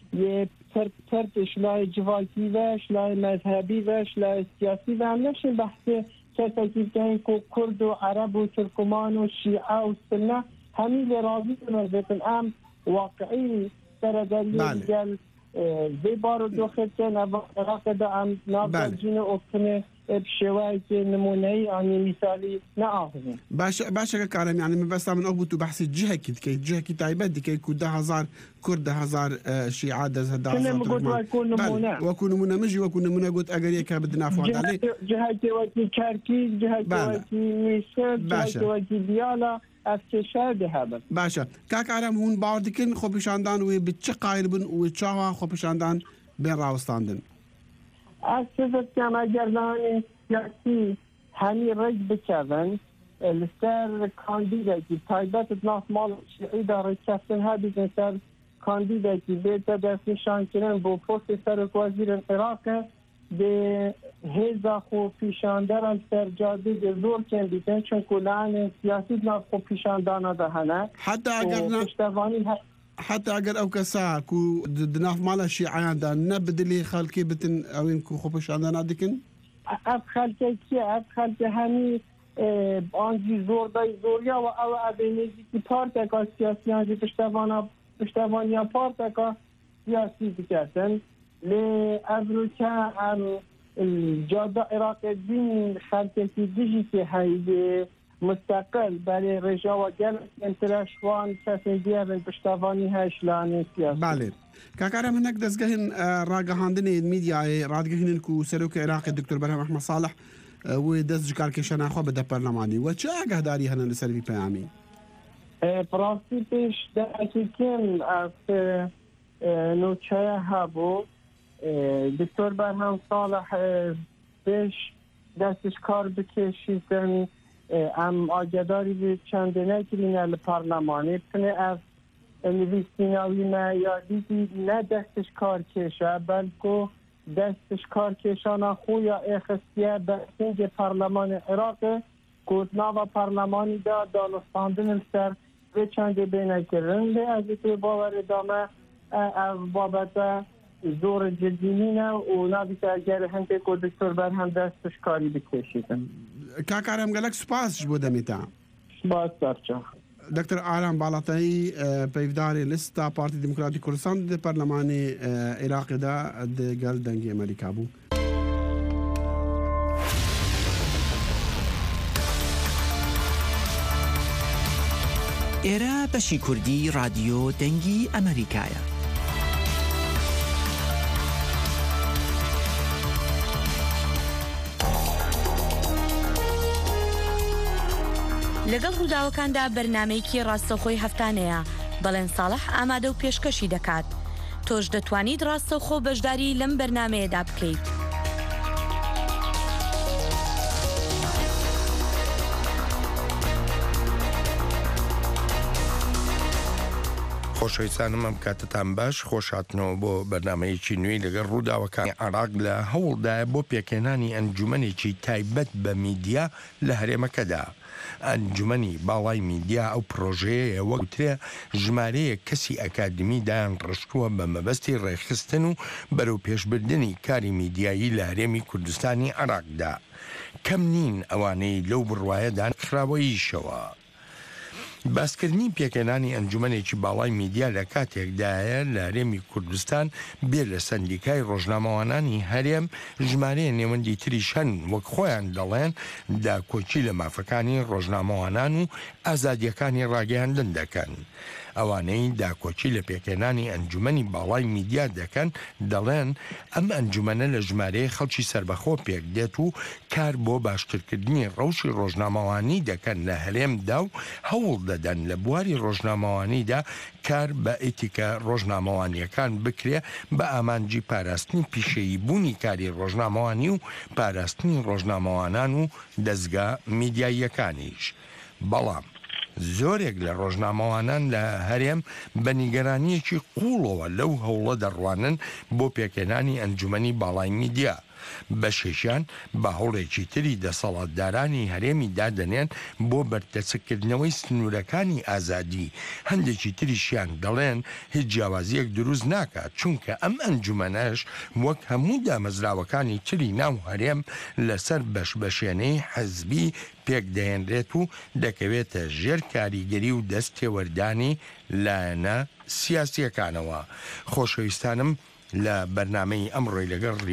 ترتش لای جواکی وش لای مذهبی وش لای سیاسی و هم نشین بحث کسی که کرد و عرب و ترکمان و شیعه و سنه همین راضی کنه ام واقعی سرداری دیگل وی بارو دو خطه نواقع دا ام نابد جین اکنه بشوایی که نمونهی آنی مثالی نه آخذیم باشه که کارم یعنی من بس من اقبطو بحثی جهه کد که جهه کی تایبت دی که که ده هزار کرد ده هزار شیعه ده هزار ترکمان وکو نمونه مجی وکو نمونه گوت اگر یک بدنا فواد علی جهه که وکی کرکی جهه که وکی میسر جهه که وکی دیالا از کشور ده هبن باشه که کارم هون باردکن خوبشاندان و بچه قایل بن و چاها خوبشاندان بین راوستاندن از سفت کم اگر لانی سیاسی همی رج بچون لسر کاندیده که تایبت ناف مال شیعی داره کفتن ها بیزن سر کاندیده که بیتا دست نشان کنن با پست سرک وزیر عراق به هزا خوب پیشاندرن سر جاده زور کن بیتن چون کلان سیاسی ناف خوب پیشاندانه ده هنه حتی اگر نه حتى اگر او كسا كو دناف مالا شيعان دا نبدلي خالكي بتن اوين كو خوبش عندنا دكن اف خالكي كي اف خالكي هني آنجی زور دای زوریا و او ابینیزی که پارتکا سیاسی هنجی پشتوانا پشتوانیا پارتکا سیاسی بکردن لی ابرو که ام جاده عراق دین خالكي که دیجی که هایده مستقل برای رجا و گل انترشوان کسی دیگر پشتوانی هش لانی سیاسی بله کاکارم هناك دزگهن راگهاندنی میدیای رادگهن کو سروک عراق دکتر برهم احمد صالح و دز جکار کشان خو بده پارلمانی و چه آگهداری هنن لسروی پیامی پراستی پیش دقیقاً از نوچه هبو دکتر برهم صالح پیش دستش کار بکشیدن ام آگداری به چنده نکرینه لپارلمانی پنه از نویسیناوی نه یا دیدی نه دستش کار کشه بلکه دستش کار کشانه خویا اخستیه بسنگ پارلمان عراق گوزنا و پارلمانی دا دانستاندن سر به چنده بینه کرن به از ایتو باور دامه از بابت زور جدینینه و نبیت اگر هنده که دکتر برهم دستش کاری بکشیدن کاکارم گلک سپاس بوده میتا سپاس درچه دکتر آرام بالاتایی پیفداری لستا پارتی دموکراتی کردستان ده پارلمانی عراق دا ده گل دنگی امریکا بو ایرا بشی کردی رادیو دنگی امریکایە. لەگەڵ ڕووداوەکاندا بەرنامەیەکی ڕاستەوخۆی هەفتانەیە بەڵێن ساڵح ئامادە و پێشکەشی دەکات. تۆش دەتوانیت ڕاستەوخۆ بەشداری لەم بەرنامەیەدا بکەیت. خۆشەویستانم ئەم کاتتان باش خۆشهاتنەوە بۆ بەرنامەیەکی نوێی لەگەڵ ڕووداوەکانی عێراق لە هەوڵدایە بۆ پێکێنانی ئەنجومەنێکی تایبەت بە میدیا لە هەرێمەکەدا. ئەنجومەنی باڵای میدیا ئەو پرۆژەیە وەکترێ ژمارەیە کەسی ئەکادمی دایان ڕشتووە بە مەبەستی ڕێخستن و بەرەو پێشبردننی کاری میدیایی لە هەرێمی کوردستانی عێراقدا. کەم نین ئەوانەی لەو بڕوایەدان خراوەییشەوە. باسکردنی پێکەنانی ئەنجومەنێکی باڵای میدیا لە کاتێکدایە لە هەرێمی کوردستان بێ لە سەندیکای ڕۆژنامەوانانی هەرێم ژمارەیە نێوەندی تریش هەن وەک خۆیان دەڵێن داکۆچی لە مافەکانی ڕۆژنامەوانان و ئازادیەکانی ڕاگەیاندن دەکەن. ئەوانەی داکۆچی لە پێکێنانی ئەنجومەنی باڵای میدیا دەکەن دەڵێن ئەم ئەنجومەنە لە ژمارەیە خەڵکی سربەخۆ پێک دێت و کار بۆ باشترکردنی ڕەوشی ڕۆژنامەوانی دەکەن لە هەرێمدا و هەوڵ دەدەن لە بواری ڕۆژنامەوانیدا کار بە ئێتیکە ڕۆژنامەوانیەکان بکرێ بە ئامانجی پاراستنی پیشەیی بوونی کاری ڕۆژنامەوانی و پاراستنی ڕۆژنامەوانان و دەستگا میدیاییەکانیش. بەڵام زۆرێک لە ڕۆژنامەوانان لە هەرێم بە نیگەرانیەکی قوڵەوە لەو هەوڵە دەڕوانن بۆ پێکێنانی ئەنجومەنی باڵای میدیا. بەشێشیان بە هەوڵێکی تری دەسەڵاتدارانی هەرێمی دادەنێن بۆ بەرتەچکردنەوەی سنوورەکانی ئازادی. هەندێکی تریشیان دەڵێن هیچ جیاوازیەک دروست ناکات چونکە ئەم ئەنجومەنەش وەک هەموو دامەزراوەکانی تری ناو هەرێم لەسەر بەشبەشێنەی حەزبی پێک دەهێنرێت و دەکەوێتە ژێر کاریگەری و دەستێوەردانی لایەنە سیاسیەکانەوە. خۆشەویستانم لە بەرنامەی ئەمڕۆی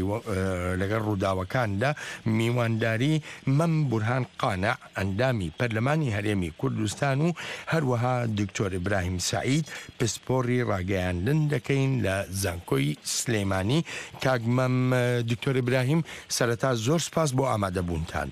لەگەڵ ڕووداوەکاندا میوانداری مەم بورهان قانع ئەندامی پەرلەمانی هەرێمی کوردستان و هەروەها دکتۆر ئیبراهیم سعید پسپۆڕی ڕاگەیاندن دەکەین لە زانکۆی سلێمانی. کاگمەم دکتۆر ئیبراهیم سەرەتا زۆر سپاس بۆ ئامادەبوونتان.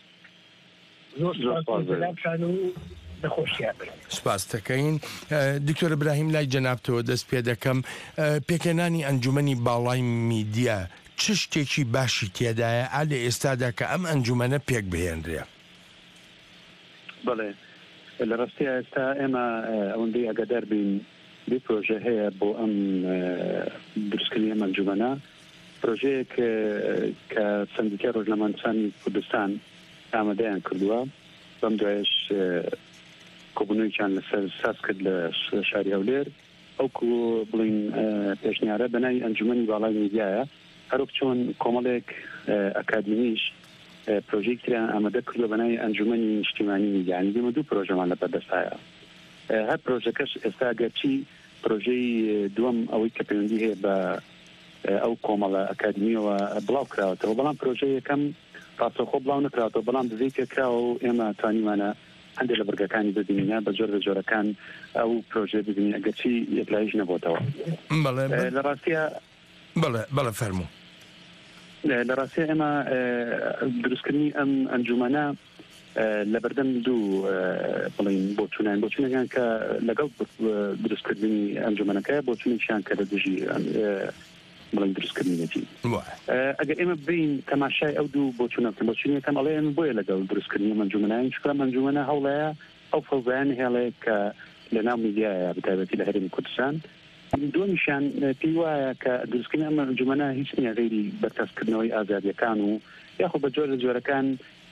سپاس دەکەین. دکتۆر ئیبراهیم لای جەنابتەوە دەست پێ دەکەم. پێکێنانی ئەنجومەنی باڵای میدیا چ شتێکی باشی تێدایە ئا لە ئێستادا کە ئەم ئەنجومەنە پێک بهێنرێ؟ بەڵێ لە ڕاستی ئێستا ئێمە ئەوەندەی ئەگەدار بین بێ پرۆژە هەیە بۆ ئەم دروستکردنی ئەم ئەنجومەنە. پرۆژەیەک کە سەندیکای ڕۆژنامەنووسانی کوردستان ئامادەیان کردووە، بەم دوایش کۆبوونەوەیان لەسەر ساز کرد لە شاری هەولێر. ئەوکو بڵین پێشنیارە بەناوی ئەنجومەنی باڵای میدیایە، هەروەک چۆن کۆمەڵێک ئەکادمیش پرۆژەیەکی تریان ئامادە کردووە بەناوی ئەنجومەنی نیشتیمانی میدیا. یعنی دێمە دوو پرۆژەمان لەبەردەستایە. هەر پرۆژەکەش ئێستا گەرچی پرۆژەی دووەم ئەوەی کە پەیوەندی هەیە بە ئەو کۆمەڵە ئەکادمیەوە بڵاو کراوەتەوە، بەڵام پرۆژە یەکەم پاسەخۆ بڵاو نکراوەتەوە، بەڵام دەزەی پێکراوە و ئێمە توانیمانە هەندێک لە بەرگەکانی ببینینە بە جۆر بە جۆرەکان ئەو پرۆژێ ببینین ئەگەرچی یەکلایش نەبووتەوە. لە ڕاستیە بەڵێ بەڵێ فەرموو. لە ڕاستیە ئێمە دروستکردنی ئەم ئەنجومەنە لە بەردەم دوو بڵین بۆچوونیان بۆچوونەکان کە لەگەڵ دروستکردنی ئەنجومەنەکە بۆچوونێکیان کە لە دژی بڵین دروستکردنیەتی. ئەگەر ئێمە بین تەماشای ئەو دوو بۆچوونەکەن بۆچوونیەکەم ئەڵێ ئێمە بۆیە لەگەڵ دروستکردنی ئەنجومەنە چکە ئەنجومەنە هەوڵەیە ئەو فەوزایان هێڵەیە کە لە ناو میدیایە بەتایبەتی لە هەرێمی کوردستان. دومیشان پێی وایە کە دروستکردنی ئەم ئەنجومەنە هیچ نییە غەیری بەرتەسکردنەوەی ئازادیەکان و یاخۆ بە جۆرە جۆرەکان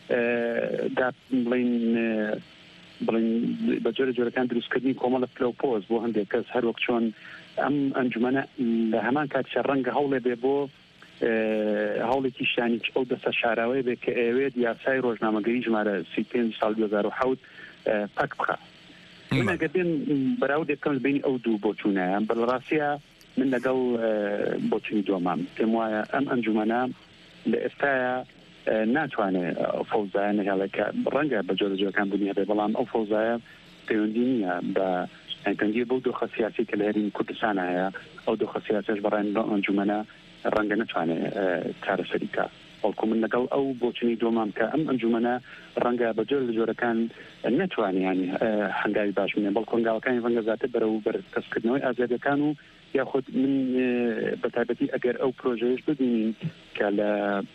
بڵین بڵین بە جۆرە جۆرەکان دروستکردنی کۆمەڵە پلۆپۆز بۆ هەندێک کەس هەروەک چۆن ئەم ئەنجومەنە لە هەمان کاتیشە ڕەنگە هەوڵێ بێ بۆ هەوڵێکی شانی ئەو دەستە شاراوەیە بێ کە ئەوێت یاسای ڕۆژنامەگەری ژمارە سی پێنج ساڵ دوو هەزار و حەوت پەک بخە. ئەگە بێن بەراو دێکەم بینی ئەو دوو بۆچوونایە بەڕاستیە من لەگەڵ بۆچوونی دووەمام پێم وایە ئەم ئەنجومەنە لە ئێستایە ناتوانێت فەوزایە نەهێڵێکە ڕەنگە بە جۆرە جۆرەکان بوونی هەبێ، بەڵام ئەو فەوزایە پەیوەندی نییە بە ئەنگەندی بەو دۆخە سیاسی کە لە هەرێمی کوردستانە هەیە. ئەو دۆخە سیاسیش بەڕای ئەنجومەنە ڕەنگە ناتوانێت چارەسەریکە. بەڵکو من لەگەڵ ئەو بۆچوونی دووەمام کە ئەم ئەنجومەنە ڕەنگە بە جۆر لە جۆرەکان ناتوانێت ینی هەنگاوی باش بنێ، بەڵکو هەنگاوەکانی ڕەنگە زیاتر بەرەو بەرکەسکردنەوەی ئازادیەکان و یاخود من بەتایبەتی ئەگەر ئەو پرۆژەیەش ببینین کە لە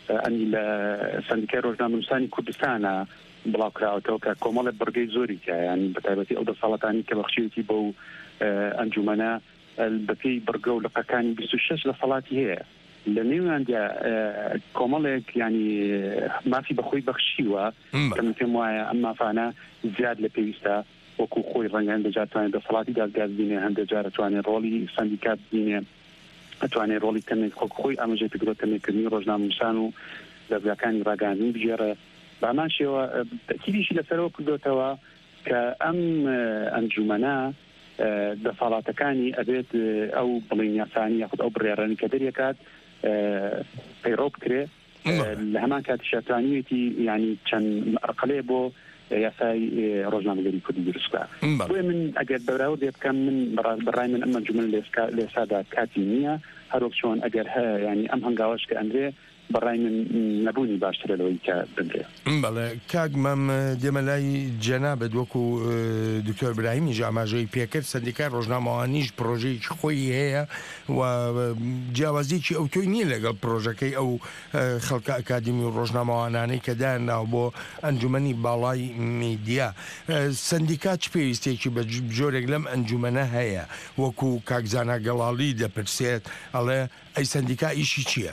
ئەنی لە سندیکای ڕۆژنامەنووسانی کوردستانە بڵاوکراوەتەوە کە کۆمەڵە بەرگەی زۆری کە ینی بەتایبەتی ئەو دەسەڵاتانی کە بەخشێتی بۆ ئەنجومەنە بەپێی بەرگە و لقەکانی بیست و شەش لە سەڵاتی هەیە لە نێواندا کۆمەڵێک ینی مافی بەخۆی بەخشیوە کە من پێم وایە ئەم مافانە زیاد لە پێویستە وەکو خۆی ڕەنگە هەندێک جار توانێت دەسەڵاتی دادگاز بینێ هەندێک جار توانێت ڕۆڵی سندیکات بینێ ئەتوانێت ڕۆڵی تەمێک خۆ خۆی ئاماژەی پێگرۆ تەمێکردنی ڕۆژنامەنووسان و دەرگاکانی ڕاگەاندنی بژێڕێ باماشەوە تەکیدیشی لەسەرەوە کردوتەوە کە ئەم ئەنجومەنە دەسەڵاتەکانی ئەبێت ئەو بڵین یاسانی یاخود ئەو بڕێڕانی کە دەریەکات پەیڕۆ بکرێ لە هەمان کاتیشاتوانیەتی ینی چەند ئەرقەلێ بۆ یاسای ڕۆژنامەگەری کوردی دروستکە بۆیە من ئەگەر بەراورد لێ بکەم من بەڕای من ئەم ئەنجومەن لە ئێستادا کاتی نییە هەروەک چۆن ئەگەر هەیە ینی ئەم هەنگاوەش کە ئەندرێ بەڕای من نەبوونی باشترە لەوەی کە بندرێ. بەڵێ کاک مەم دێمە لای جەنابەت وەکو دکتۆر براهیمی ئاماژەی پێکرد سندیکای ڕۆژنامەوانیش پرۆژەیەکی خۆی هەیە و جیاوازیی ئەو تۆی نییە لەگەڵ پرۆژەکەی ئەو خەڵکە ئەکادمی و ڕۆژنامەوانانەی کە دایانناو بۆ ئەنجومەنی باڵای میدیا سندیکات چ پێویستێکی بە جۆرێک لەم ئەنجومەنە هەیە وەکو کاکزانە گەڵاڵی دەپرسێت ئەڵێ ئەی سندیکا ئیشی چییە؟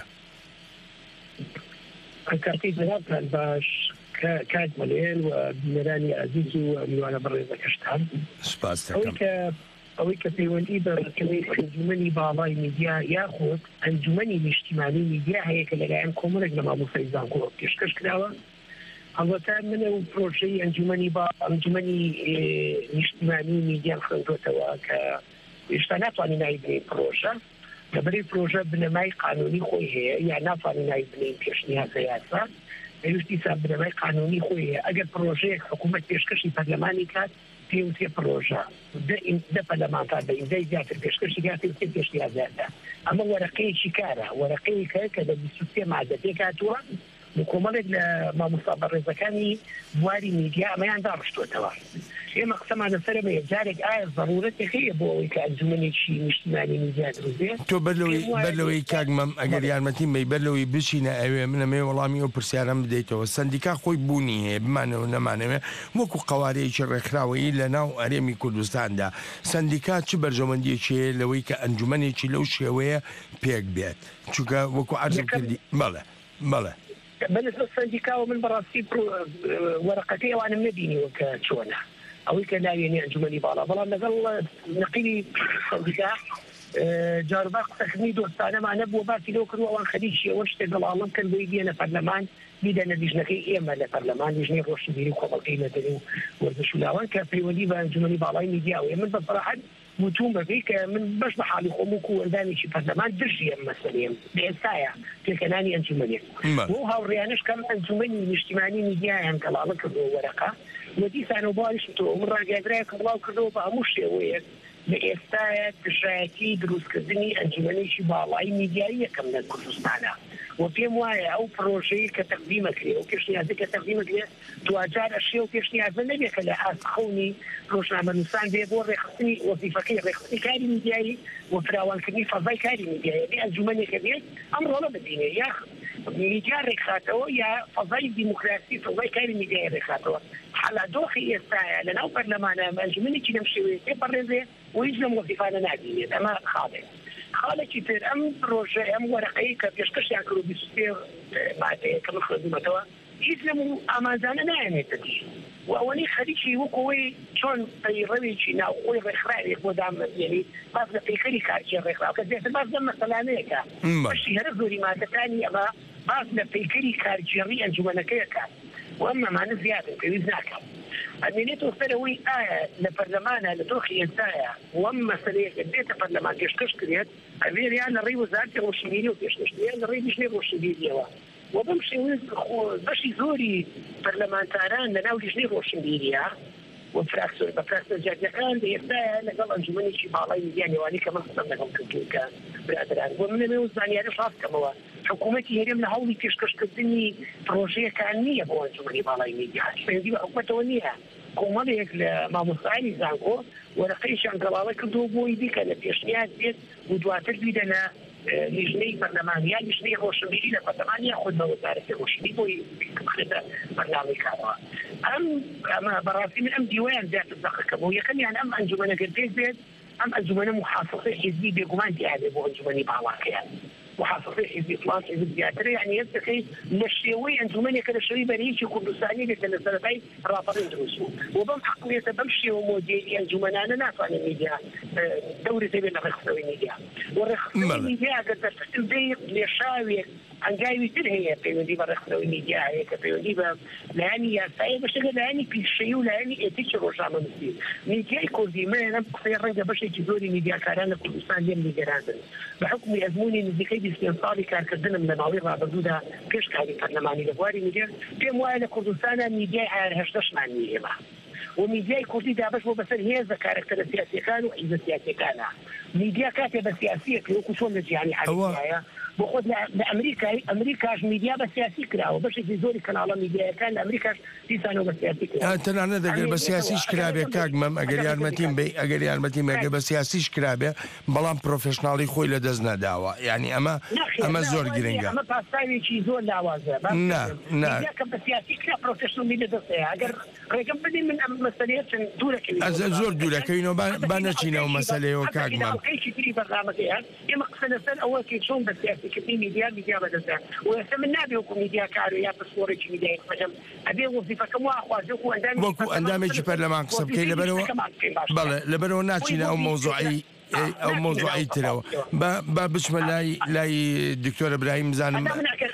کاتی جنابتان باش کات مەلێن و بینەرانی عزیز و میوانە بەڕێزەکەشتان سپاس دەکەم ئەوەی کە پەیوەندی بە ئەنجومەنی باڵای میدیا یاخود ئەنجومەنی نیشتیمانی میدیا هەیە کە لەلایەن کۆمەڵێک لە مامۆستای زانکۆ پێشکەش کراوە هەڵبەتە منە و پرۆژەی ئەنجومەنی با ئەنجومەنی نیشتیمانی میدیان خوێندوتەوە کە هێشتا ناتوانین نایبنین پرۆژە لەبەری پرۆژە بنەمای قانونی خۆی هەیە یا ناتوانین نایبنین پێشنیازە یاسا پێویستی سا بنەمای قانونی خۆی هەیە ئەگەر پرۆژەیەک حکوومەت پێشکەشی پەرلەمانی کات پێوتێ پرۆژە دە پەرلەمانتان بە ئیندای زیاتر پێشکەشی کاتی پێشنیازەدا ئەمە وەرەقەیەکی کارە وەرەقەیەک هەیە کە لە بیست و سێ مادە پێکاتووە کۆمەڵێک لە مامۆستا بەڕێزەکانی بواری میدیا ئەمەیان داڕشتوتەوە ئێمە قسەمان لەسەرمە جارێک ئایا ضرورەتێک هەیە بۆ ئەوەی کە ئەنجومەنێکی نیشتیمانی میدیا دروستێ تۆ بەرلەوەی کاگمەم ئەگەر یارمەتی مەی بەرلەوەی بچینە ئەوێ منەمێ وەڵامی ئەو پرسیارەم بدەیتەوە سندیکا خۆی بوونی هەیە بمانەوە نەمانەوێ وەکو قەوارەیەکی ڕێکخراوەیی لە ناو ئەرێمی کوردستاندا سندیکا چ بەرژەوەندیەکی هەیە لەوەی کە ئەنجومەنێکی لەو شێوەیە پێک بێت چونکە وەکو عەرزم کردی بەڵێ بەڵێ بالنسبة للسنديكا ومن براسي ورقتي وانا مديني وكشونه او كلا يعني انجمني بالا بلا نقل نقيني سنديكا جارباق تخميد وستانا مع نبو باتي لو كانوا وان خديشي واشتغل الله كان بيدينا برلمان بيدنا لجنكي اما لبرلمان لجنه روش ديري وقبلقينا دنيو وردشو لاوان كان في وليبا انجمني بالا ميديا ومن بصراحه متومه فيك من باش بحالي خموك ورداني شي برلمان درجي مثلا بإنسايا تلك اناني انجمني وهو هاوريانش كم انجمني اجتماعي ميديا يعني كلامك ورقه ودي سانو بالش تو مره قادراك الله كذو باموش ويا لإفتاء تشاكي دروس كردني أنجمنيشي بالاي ميديائية كمنا كردستانا وفي موايا أو بروجي كتقديمك لي وكيشني هذا كتقديمك لي تواجار أشياء وكيشني هذا النبي كلا أسخوني روشنا منوسان بيبور ريخصني وظيفكي ريخصني كاري ميديائي وفراوان كني فضاي كاري ميديائي لأنجمني كبير أمر ولا بديني يا ميديا ريخاتو يا فضاي ديمقراطي فضاي كاري ميديائي ريخاتو على دوخي يستايا لنا برلمان أنجمني كي نمشي برزي ويجلم وظيفانا نادية أما خالد خالد كتير أم بروجة أم ورقية كبيشكش يعكروا بيستير بعد كم خدمة توا يجلموا أمازانا نايمة تدي وأولي خديشي وقوي شون طيرنيشي ناو قوي رخراء يقول دام يعني بعض الفكري كارجي الرخراء وكذا بعض مثلا نيكا مشي هرزوري ما تاني أما بعض الفكري كارجي ري أنجمانكية كان وأما ما نزيادة في وزناك أمينيتو سروي آية لبرلمانها لدوخي إنسايا وأما سريع البيت برلمان تشكش كريت أبير يعني الري وزارتي وشميني وتشكش يعني الري مش نير وشميني وبمشي باش يزوري برلمان تاران لناولي جنير وشميني وفراكسور بفراكسور جاجة كان بيرتايا لقل أنجمني شي بعضي يعني واني كمان خصنا لهم كنتين كان برادران ومن الموزعني أنا شاف كما حكومتي هي من هولي تشكش كدني بروجيه كانيه بو انجمني بالاي ميديا فدي حكومه ونيها كوماليك ما مصاري زانكو ورقيش عن قلاله كدو بو يدي كان بيشنيات بيت ودواتر بيدنا لیژنەی پەرلەمانیا لیژنەی ڕۆشنبیری لە پەرلەمانیا خودمە وەزارەتی ڕۆشنبیری بۆی بخرێتە بەرنامەی کارەوە ئەم ئەمە بەڕاستی من ئەم دیوەیان زیاتر دەقەکەمەوە یەکەمیان ئەم ئەنجومەنەگەر پێک بێت ئەم ئەنجومەنە محافظەی حیزبی بێگومان دیارێ بۆ ئەنجومەنی باڵاکەیان محافظەی حیزبی فڵان حیزب زیاترە یعنی هەست دەکەی لە شێوەی ئەنجومەنێکە لە شەوی بەرهیچی کوردستانی لێتە لە سەرەتای ڕاپەڕین دروست بوو و بەم عەقڵیەتە بەم شێوە مۆدێلی ئەنجومەنانە ناتوانێت میدیا دەورێتە بێت لە ڕێخستەوەی میدیا و ڕێخستەوەی میدیا ئەگەر دەستکرد بێت لێشاوێک ئەنگاوی تر هەیە پەیوەندی بە ڕێخستەوەی میدیا هەیە کە پەیوەندی بە لایانی یاسایی بەشەکە لایانی پیشەیی و لایانی ئێتیکی ڕۆژنامەنووسی میدیای کوردی من ئەم قسەی ڕەنگە بەشێکی زۆری میدیاکاران لە کوردستان لێم نیگەراندن بە حکمی ئەزمموی نزیکەی بیستێن ساڵی کارکردنم لە ماوەی ڕابردوودا پێش کاری پەرلەمانی لە بواری میدیا پێم وایە لە کوردستانە میدیای هەشتەشمان نییەمە و میدیای کوردی دابش بۆ بەسەر هێزە کارکتەرە سیاسیەکان و حیزب سیاسیەکانە میدیا کاتێ بە سیاسیەکە وەکو چۆن لە جیهانی حەزایە بۆ خۆت لە ئەمریکای ئەمریکاش میدیا بە سیاسی کراوە بەشێکی زۆری کەناڵە میدیایەکان لە ئەمریکاش دیسانەوە بە سیاسی کراوە تەنانەت دەگەر بە سیاسیش کرابێ کاکمەم ئەگەر یارمەتیم بێ ئەگەر یارمەتیم ئەگەر بە سیاسیش کرابێ بەڵام پرۆفێشناڵی خۆی لە دەست نەداوە یعنی ئەمە ئەمە زۆر گرنگە ئەمە پاساوێکی زۆر لاوازە کە بە سیاسی کرا پرۆفێشناڵی لە دەستەیە ئەگەر ڕێگەم بدین من ئەم مەسەلەیە چەند دوورەکەوی زۆر دوورەکەینەوە با نەچینەوە مەسەلەیەوە کاکمەم تری بەرنامەکەیە ئێمە قسە لەسەر ئەوە کە چۆن بە سیاسیکردنی میدیا میدیا بەدەستە وەسە من نابێ وەکو میدیا کارو یا پسپۆرێکی میدیای قەجەم ئەبێ وەزیفەکەم وا خوازێ وەکو ئەندامی وەکو ئەندامێکی پەرلەمان قسە بکەی لەبەرەوە بەڵێ لەبەرەوە ناچینە ئەو مۆزوعی ئەو مۆزوعی ترەوە با بچمە لای لای دکتۆر ئیبراهیم بزانم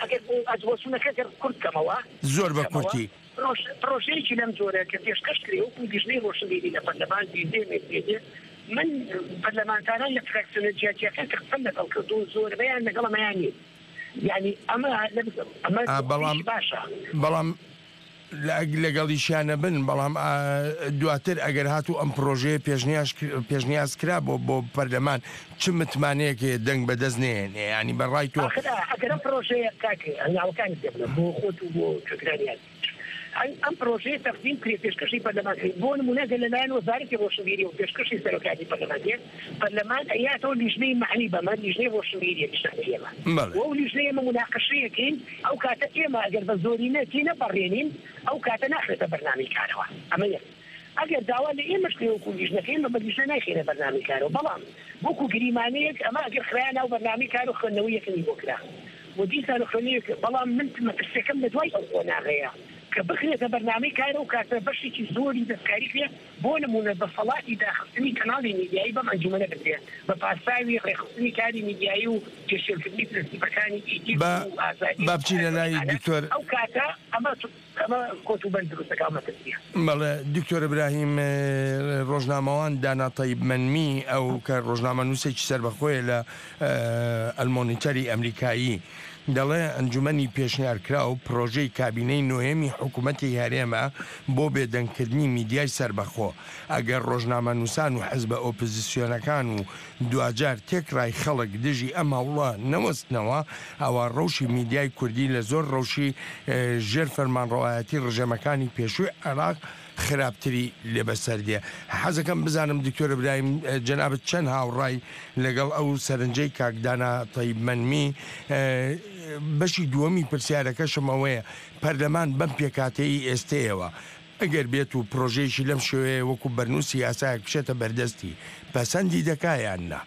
زۆر بە کورتی پرۆژەیەکی لەم جۆرە کە پێشکەش کرێ وەکو لیژنەی ڕۆشنبیری لە پەرلەمان دیدێ من پەرلەمانتاران لە فراکسیۆنە جیاتیەکان کە قسەم لەگەڵ کردو زۆربەیان لەگەڵەمەیان نیت یعنی ئەمە ئەمە باشە بەڵام لەگەڵیشیانە بن بەڵام دواتر ئەگەر هاتوو ئەم پرۆژەیە پێشنیاز کرا بۆ بۆ پەرلەمان چ متمانەیەکێ دەنگ بەدەست نێنێ ینی بەڕای تۆ ئەگەر ئەم پرۆژەیە کاکێ ئەناوەکانی پێ بۆ خۆت و بۆ کوێکرانیان ئەم پرۆژەیە تەقدیم کرێ پێشکەشی پەرلەمانکردن بۆ نمونە لەلایەن وەزارەتی ڕۆشنبیری و پێشکەشی سەرۆکاتی پەرلەمانیە پەرلەمان ئەیاتەوە لیژنەی معنی بەمە لیژنەی ڕۆشنبیریە لیژنەیەمە و لیژنەیەمە مناقەشەیەکەین ئەو کاتە ئێمە ئەگەر بە زۆری نەتی نەپەڕێنین ئەو کاتە ناخرێتە بەرنامەی کارەوە ئەمە یەک ئەگەر داوا لە ئێمەش کرێ وەکو لیژنەکە ئێمە بە لیژنە ناخێنە بەرنامەی کارەوە بەڵام وەکو گریمانەیەک ئەمە ئەگەر خرایان ناو بەرنامەی کار و خوێندنەوەی یەکەمی بۆ کرا و دیسان خوێنەیەک بەڵام من مەترسەکەم لە دوای ئەو قۆناغەیە کە بخرێتە بەرنامەی کارە و کاتە بەشێکی زۆری دەستکاری کرێ بۆ نمونە بە سەڵاتی داخستنی کەناڵی میدیایی بەم ئەنجومەنە بدرێت بە پاساوی ڕێخستنی کاری میدیایی و پێشێلکردنی پرەنسیپەکانی ئیدی و ئازادی با بچینە لای دکتۆر ئەو کاتە ئەمە ئەمە کۆتوبەر دروستەکە ئەمەتەسیە بەڵێ دکتۆر ئیبراهیم ڕۆژنامەوان دانا تایبمەنمی ئەو کە ڕۆژنامە نووسێکی سەربەخۆیە لە ئەلمۆنیتەری ئەمریکایی دەڵێ ئەنجومەنی پێشنیارکرا و پرۆژەی کابینەی نوێمی حکوومەتی هەرێمە بۆ بێدەنگکردنی میدیای سربەخۆ ئەگەر ڕۆژنامە نووسان و حەزبە ئۆپۆزیسیۆنەکان و دوجار تێکڕای خەڵک دژی ئەم هەوڵە نەوەستنەوە ئەوە ڕەوشی میدیای کوردی لە زۆر ڕەوشی ژێر فەرمانڕەوایەتی ڕژەمەکانی پێشووی عێراق خراپتری لێبەسەردێ حەزەکەم بزانم دکتۆر ئیبراهیم جەنابەت چەند هاوڕای لەگەڵ ئەو سەرنجەی کاکدانا تایبمەنمی بەشی دووەمی پرسیارەکەشم ئەوەیە پەرلەمان بەم پێکاتەیی ئێستەیەوە ئەگەر بێت و پرۆژەیەکی لەم شێوەیە وەکو بەرنووسی یاسایەک بچێتە بەردەستی پەسەندی دەکایان نا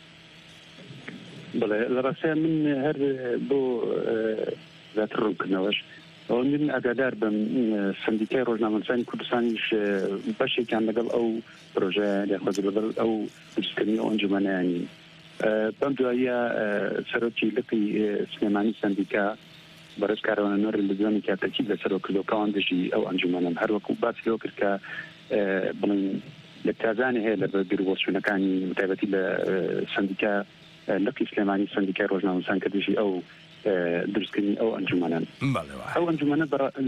بڵێ لە ڕاستیان من هەر بۆ زیاتر ڕوونکردنەوەش ئەو من ئاگادار بم سندیکای ڕۆژنامەنووسانی کوردستانیش بەشێکیان لەگەڵ ئەو پرۆژە یاخوازی لەگەڵ ئەو دروستکردنی ئەو ئەنجومەنیانی بەم دواییە سەرۆکی لقی سلێمانی سندیکا بەڕێز کارەوەنە نوێر لە دوانی کاتەکی لە سەرۆکردەوەکان دژی ئەو ئەنجومەنن هەروەکو باسی لەوە کرد کە بڵین لە تازانێ هەیە لە بیرۆچوونەکانی متایبەتی لە سندیکا لقی سلێمانی سندیکای ڕۆژنامەنووسان کە دژی ئەو دروستکردنی ئەو ئەنجومەنن ئەو ئەنجومەنە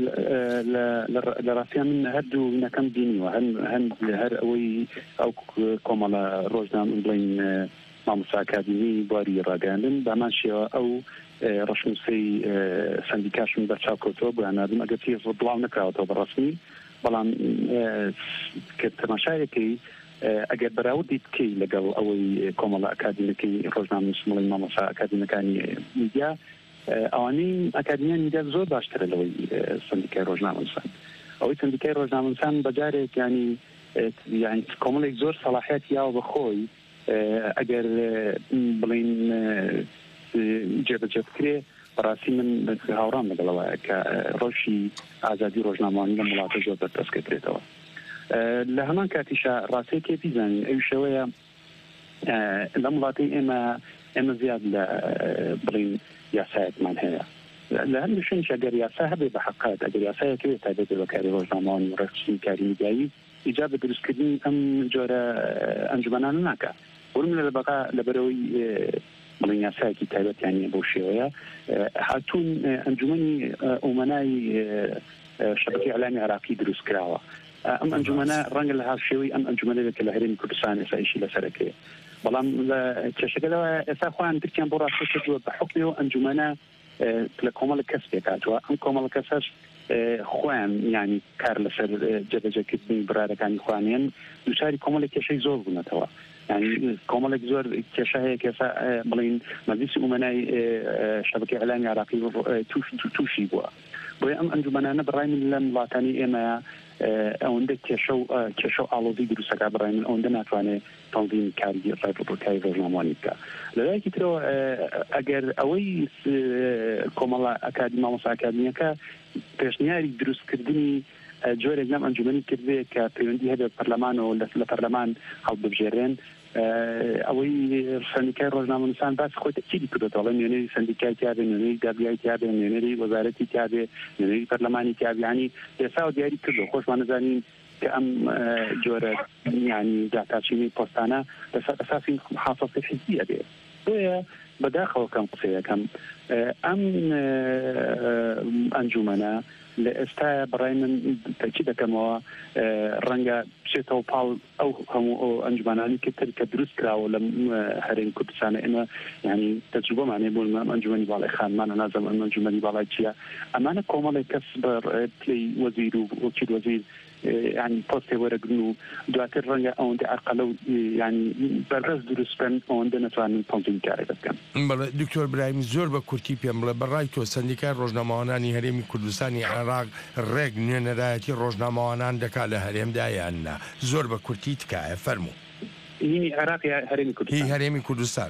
لە ڕاستیان من هەردوو نەکەم بینیوە هەند هەر ئەوەی ئەو کۆمەڵە ڕۆژنامە بڵین مامۆستا ئاکادمی بواری ڕاگەاندن بامان شێوە ئەو ڕەشنووسەی سندیکاشم بەرچاوکەوتەوە بۆیانادم ئەگەر بڵاو نەکراوەتەوە بەڕەسمی بەڵام کە تەماشایەکەی ئەگەر بەراوردی بکەی لەگەڵ ئەوەی کۆمەڵە ئەکادیمەکەی ڕۆژنامە سمڵی مامۆسا ئەکادیمەکانی میدیا ئەوانەی ئەکادمیان میدیا زۆر باشترە لەوەی سندیکای ڕۆژنامە نووسان ئەوەی سندیکای ڕۆژنامە نووسان بەجارێک ینی یعنی کۆمەڵێک زۆر سەلاحیەت یاوە بەخۆی ئەگەر بڵین جێبەجێ بکرێ بەڕاستی من هاوڕام لەگەڵەوە کە ڕۆژی ئازادی ڕۆژنامەوانی لە وڵاتە زۆر بەردەستکەوێتەوە لە هەمان کاتیشە ڕاستەیەکی بیزانین ئەوی شەوەیە لە وڵاتی ئێمە ئێمە زیاد لە بڵین یاسایەکمان هەیە لە هەندێک شوێنش ئەگەر یاسا هەبێ بە حەقات ئەگەر یاسایەکەوێت تایبەت بەکاری ڕۆژنامەوانی و ڕێکخستنی کاری میدیایی ئیجاب بە دروستکردنی ئەم جۆرە ئەنجومەنانە ناکات وەرم لە بەقا لەبەرەوەی بڵین یاسایەکی تایبەتیانی بۆ شێوەیە هاتوون ئەنجومەنی ئەومەنای شەبکەی ئەعلامی عراقی دروست کراوە ئەم ئەنجومەنە ڕەنگە لە هاوشێوەی ئەم ئەنجومەنێک لە هەرێمی کوردستان ئێستا ئیشی لەسەرەکەیە بەڵام لە کێشەکەەوە ئێستا خۆیان ترکیان بۆ ڕاستی کردووە بە حکمەوە ئەنجومەنە لە کۆمەڵە کەس پێکاتوە ئەم کۆمەڵە کەسەش خۆیان ینی کار لەسەر جێبەجێکردنی برارەکانی خوانیان دووچاری کۆمەڵی کێشەی زۆر بوونەتەوە ینی کۆمەڵێک زۆر کێشە هەیە کێسا بڵین مەجلیسی ئومەنای شەبکەی ئەعلامی عراقی تووشی بووە بۆیە ئەم ئەنجومەنانە بەڕای من لە وڵاتانی ئێمەیە ئەوەندە کێشە و کێشە و ئاڵۆزی دروستەکە بەڕای من ئەوەندە ناتوانێت تەنظیم کاری ڕێبڕکاری ڕۆژنامەوانی بکە لەلایەکی ترەوە ئەگەر ئەوەی کۆمەڵە ئەکادمی مامۆستا ئەکادمیەکە پێشنیاری دروستکردنی جۆرێک لەم ئەنجومەنی کردێ کە پەیوەندی هەبێت پەرلەمانەوە لە پەرلەمان هەڵببژێرێن ئەوەی سندیکای ڕۆژنامە نووسان باس خۆی تەکیدی کردوێتەوە نوێنەری سندیکای تیابێ نوێنەری دابیای تیابێ نوێنەری وەزارەتی تیابێ نوێنەری پەرلەمانی تیابیانی ئێستا دیاری کردو خۆشمان نەزانین کە ئەم جۆرە ینی داهاتچینی پۆستانە لەسەر ئەساسی حافظەی حیزبی ئەبێ بۆیە بەداخەوە کەم قسەیەکەم ئەم ئەنجومەنە لە ئێستاە بەڕای من تەکی دەکەمەوە ڕەنگە بچێتەوە پاڵ ئەو هەموو ئەو ئەنجومانانی کە تر کە دروست کراوە لە هەرێمی کوردستانە ئێمە ینی تەجروبەمانێ بوون ئەم ئەنجومەنی باڵای خانمانە نازەم ئەم ئەنجومەنی باڵای چییە ئەمانە کۆمەڵێک کەس بە پلەی وەزیر و وەکیل وەزیر ینی پۆستێ وەرەگرن و دواتر ڕەنگە ئەوەندە عەرقەلە و ینی بەرڕێز دروست بن ئەوەندە نەتوانن تەنظیم کارێک بکەن. بەڵێ دکتۆر برایم زۆر بە کورتی پێم بڵێ بەڕای تۆ سندیکای ڕۆژنامەوانانی هەرێمی کوردستانی عێراق ڕێک نوێنەرایەتی ڕۆژنامەوانان دەکات لە هەرێمدا یان نا زۆر بە کورتی تکایە فەرموو. هینی عێراق هەرێمی کوردستان هەرێمی کوردستان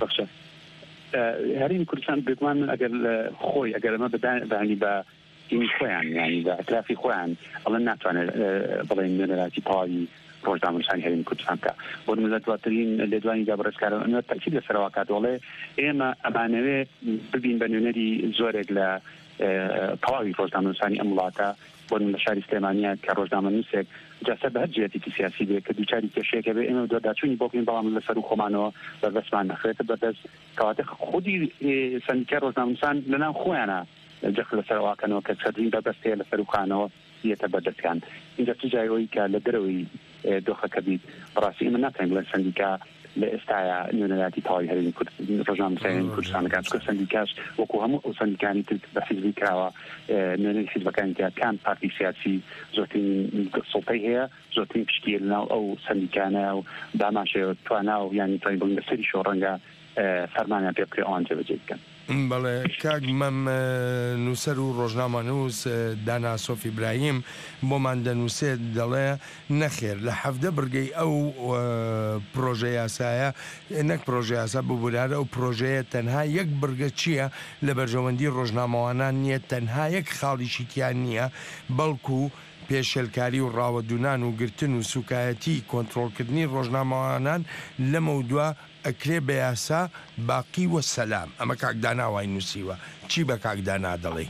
هەرێمی کوردستان بگومان ئەگەر خۆی ئەگەر ئەمە بەدانی بە اینی خۆیان ینی بە ئەطرافی خۆیان ئەڵەن ناتوانێت بڵێن نوێنەراتی تەواوی ڕۆژنامە نووسانی هەرێمی کوردستان بکە بۆ نمونە دواترین لێدوانی دابڕێزکارە ئەمە تەکید لەسەرەوە کات دەڵێ ئێمە ئەمانەوێت ببین بە نوێنەری زۆرێک لە تەواوی ڕۆژنامە نووسانی ئەم وڵاتە بۆ لە شاری سلێمانیە کە ڕۆژنامە نووسێک جاسە بە هەر جێتی سیاسی بێت کە دووچاری کێشەیەکە بێ ئێمە دوواداچوونی بۆ بکەین بەڵام لەسەر و خۆمانەوە بەردەستمان نەخرێتە بەردەست کەواتە خودی سندیکای ڕۆژنامە نووسان لەناو خۆیانە جەخ لەسەرواکەنەوە کە سەرین بەبەستەیە لە سەرخانەوە یەتە بەردەستکان اینجا جایەوەی کە لە دەرەوەی دۆخەکە بیت بەڕاستی ئێمە ناتوانین بڵێن سندیکا لە ئێستاە نوێنەراتی تەواوی هەرێمی ڕۆژنامە نووسانی کوردستانەکان چکە سندیکاش وەکو هەموو ئەو سندیکانی تر بە حیزبی کراوە نوێنەری حیزبەکانی کان پارتی سیاسی زۆرترین سڵتەی هەیە زۆرترین پشتگیر لەناو ئەو سندیکانە و داماشەوە توانا و ینی توانین بڵین لەسەری شۆ ڕەنگە فەرمانیان پێ بکرێ ئەوان جێبەجێ بکەن. بەڵێ کاک مەم نووسەر و ڕۆژنامە نووس دانا سۆفی براهیم بۆمان دەنووسێت دەڵێ نەخێر لە حەفدە برگەی ئەو پرۆژە یاسایە نەک پرۆژە یاسا ببورارە ئەو پرۆژەیە تەنها یەک برگە چییە لە بەرژەوەندی ڕۆژنامەوانان نییە تەنها یەک خاڵیشی تیان نییە بەڵکو پێشێلکاری و ڕاوەدونان و گرتن و سوکایەتی کۆنتڕۆڵکردنی ڕۆژنامەوانان لەمە دووە ئەکرێ بە یاسا باقی وە سەلام ئەمە کاکداناوای نووسیوە چی بە کاکدانا دەڵێ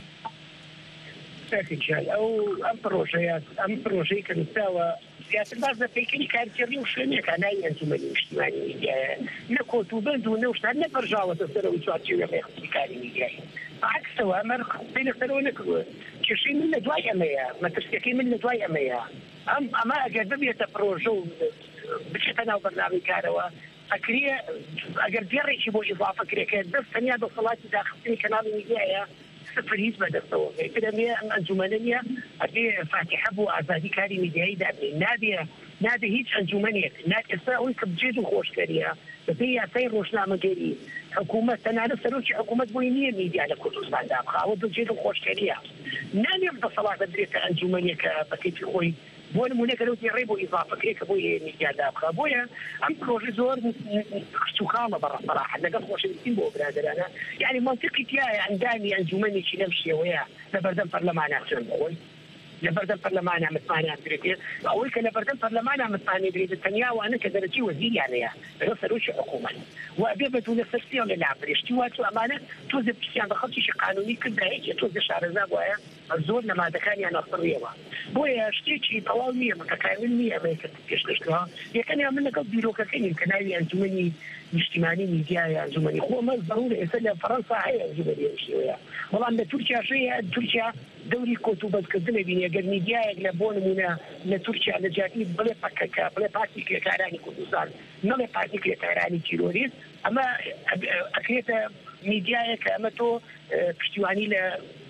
ئەو ئەم پرۆژەیە ئەم پرۆژەی کە نووساوە سیاست باز لە پێکردنی کارکردنی و شوێنێکە نای ئەنجومەنی نیشتیمانی میدیایە نە کۆتوبند و نەوشتان نەبەرژاوەتە سەرەوەی چوارچێوە ڕێخستی کاری میدیایی عکسەوە ئەمە پێی لەسەرەوە نەکردووە کێشەی من لە دوای ئەمەیە مەترسیەکەی من لە دوای ئەمەیە ئەم ئەمە ئەگەر ببێتە پرۆژە و بچێتە ناو بەرنامەی کارەوە ئەکرێ ئەگەر گێڕێکی بۆ ئیضافە کرێکە دەست تەنیا دەسەڵاتی داخستنی کەناڵی میدیایە سفر هیچ بەدەستەوە دەمێ ئەم ئەنجومەنە نیە ئەبێ فاتحە بۆ ئازادی کاری میدیایی دابێ نابێ نادە هیچ ئەنجومەنێک ئێستا ئەوەی کە بجێت و خۆشکەریە بەپێی یاسای ڕۆژنامەگەری حکوومەت تەنانە سەرۆکی حکوومەت بۆی نییە میدیا لە کوردستاندا بخاوە بجێت و خۆشکەریە نامێ دەسەڵات بدرێتە ئەنجومەنێکە بەکەیفی خۆی بۆ نمونەکە لەوتی ڕێ بۆ ئیضافەکەی کە بۆی میدیادا بخا بۆیە ئەم پرۆژە زۆر خچووخاڵە بەڕەسەراحەت لەگەڵ خۆشەویستی بۆ برادرانە یعنی منطقی تایە ئەندامی ئەنجومەنێکی لەم شێوەیە لە بەردەم پەرلەمانە چۆن بخۆی لبردن برلمانه متمانه دريتي اول كان لبردن برلمانه متمانه دريتي تنياوانه كدرتي وزير يعني رسلوش حكومه وابي بدون السيستم اللي لعب اشتوات امانه توزع بشيء بخطي شي قانوني كده هيك توزع شهر زابويا الزول لما كان يعني اصريه بويا اشتيتي طواليه متكامل مية ما كتكش لها كان يعمل لك بيروكا كان يمكن هاي انجمني اجتماعي ميديا انجمني هو ما ضروري يسلم فرنسا هي انجمني شويه والله ان تركيا شيء تركيا دوري كتب كذبه بيني قال ميديا يقلبون من لتركيا لجاتيب بلا باكا بلا باكي كاراني كردستان ما بلا باكي كاراني تيروريست اما اكيد ميديا كما تو بشتواني ل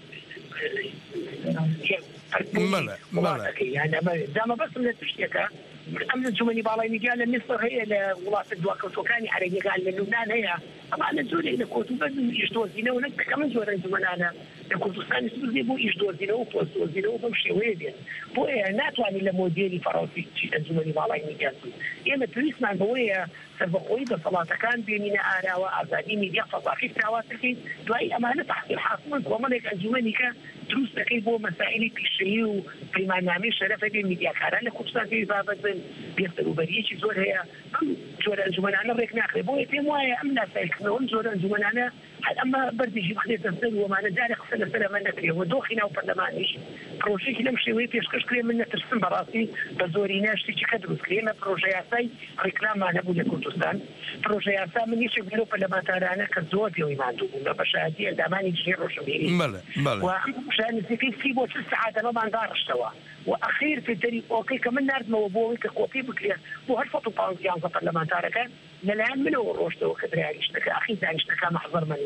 ملا ملا يعني ما بس من التشتكى أمن الجمني بالله ميديا لمصر هي لولاية الدواء وكاني على قال للبنان هي طبعا نزول إلى كتب يشتوى زينة ونكتة كمان زور الزمنانا لكردستان يسوي بو يشتوى زينة وفوز زينة وبمشي ويدين بو ناتواني لموديلي فرنسي الجمني بالله ميديا إما تريس مع بويا سبقوي بصلاة كان بيننا أنا وأزادي ميديا فضاخي تراواتكي دواي أمانة تحصيل حاصل ومالك الجمني كان دروس لكي بو مسائل كشري وفيما نعمل شرفة دي ميديا كاران لكردستان في بابا بيختاروا بريشي زور هي زور الجمنانا ريك ناخذ بو يتم وايا أمنا سيكون زور الجمنانا اما بردي جيب خليت تنزل وما نداري خسر سنه ما نكري ودوخنا وبرلمانيش بروجي نمشي وي فيش كشكري من ترسم براسي بزوريناش تيجي كدرس كلينا بروجياتي ريكلام على بوله كردستان بروجياتي من يشي بلو برلمانتارانا كزود يوم ما عندهم بشهاديه داماني جيرو شبيري ملا ملا ومشان في في بو ساعات ما بنقدرش توا واخير في التاريخ اوكي كمان نعرف موضوعي كوبي بكلير بو هالفوتو بانزيان برلمانتارا كان الان منو روشتو كدري اشتكى اخي ثاني اشتكى محضر من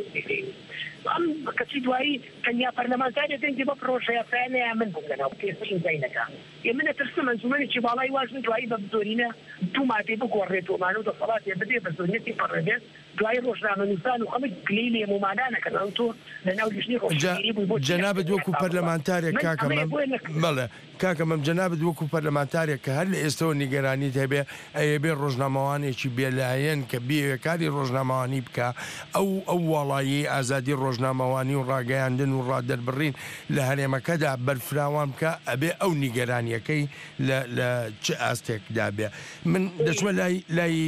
أم كتير دواي كان يا برلمانتاري تنجي ببروجيا ثانية من بقولنا وكيفين زينك يمنا ترسم أنزمني شيء بالله يواجه دواي ببزورينا تو ما تبي قريتو ما نود الصلاة يبدي بزورينا تفرجت دواي روشنا من إنسان وخمس قليلة ممانعنا كنا أنتو لأنه يجني جناب دوكو برلمانتاري كاكا بله كاكا مم جناب دوكو برلمانتاري كهل استوني جراني تبي أي بين روزنامواني شيء بيلاين كبير كاري روزنامواني بكا أو أو والله أزادي روزنامواني وراجعندن ورادر برين لهني ما كذا بالفراوان بكا أبي أو نيجرانيا كي لا لا أستك دابة من دشمل لا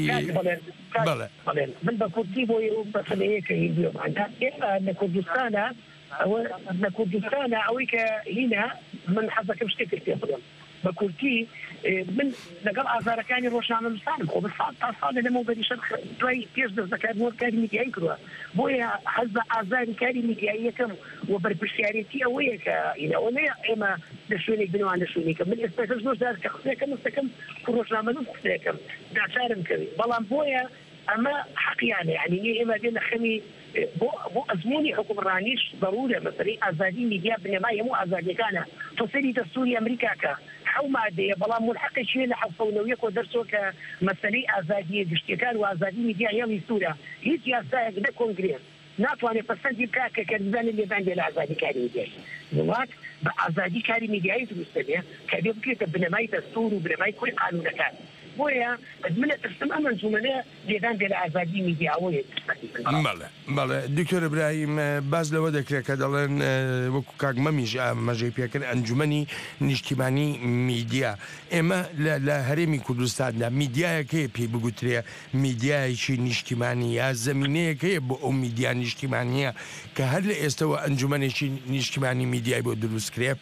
لا بله من بكردي بوي بس ليه كي عندها إن كردستان أو إن كردستان أويك هنا من حظك مش كتير تفضل بكردي من نقل آثار كاني روشنا من الصالح هو بالصالح تصال إنه مو بدي شرخ توي تيجي ذكر مور كاري ميديا يكروا بويا حزب آثار كاري ميديا يكم وبربشاريتي أويك إلى ولا إما نشوني بنو عن نشوني كم من استفز نوش دار كخسية كم استكم روشنا من خسية كم دعشارم كذي بلان بويا أما حق يعني يعني إما دينا خمي بو بو أزموني حكم رانيش ضرورة مثلا آزادي ميديا بنما يمو آزادي كان تصيري دستوري أمريكا كا حو ما دي بلا ملحق شيء لحفظوا وياك ودرسوا كمثلي آزادي دشتكان وآزادي ميديا يلي سورة هيك يا زايد ده كونغرس ناتواني بسنتي كاكا كرزان اللي باندي الآزادي كاري ميديا نوات بآزادي كاري ميديا يدرسوا كبير كده بنماي دستور وبنماي كل قانون كان بويا من ترسم أمن زملاء لذان بلا آزادي ميديا وين ماله ماله دكتور إبراهيم باز لو ذكر كدلن وكو كاغ مميج ماجي بيكن أنجمني نجتماعي ميديا إما لا لا هرمي كردستان لا ميديا كي بي بقولتري ميديا شيء نجتماعي زمينية كي بو ميديا نجتماعية كهل استوى أنجمني شيء نجتماعي ميديا بدروس كريب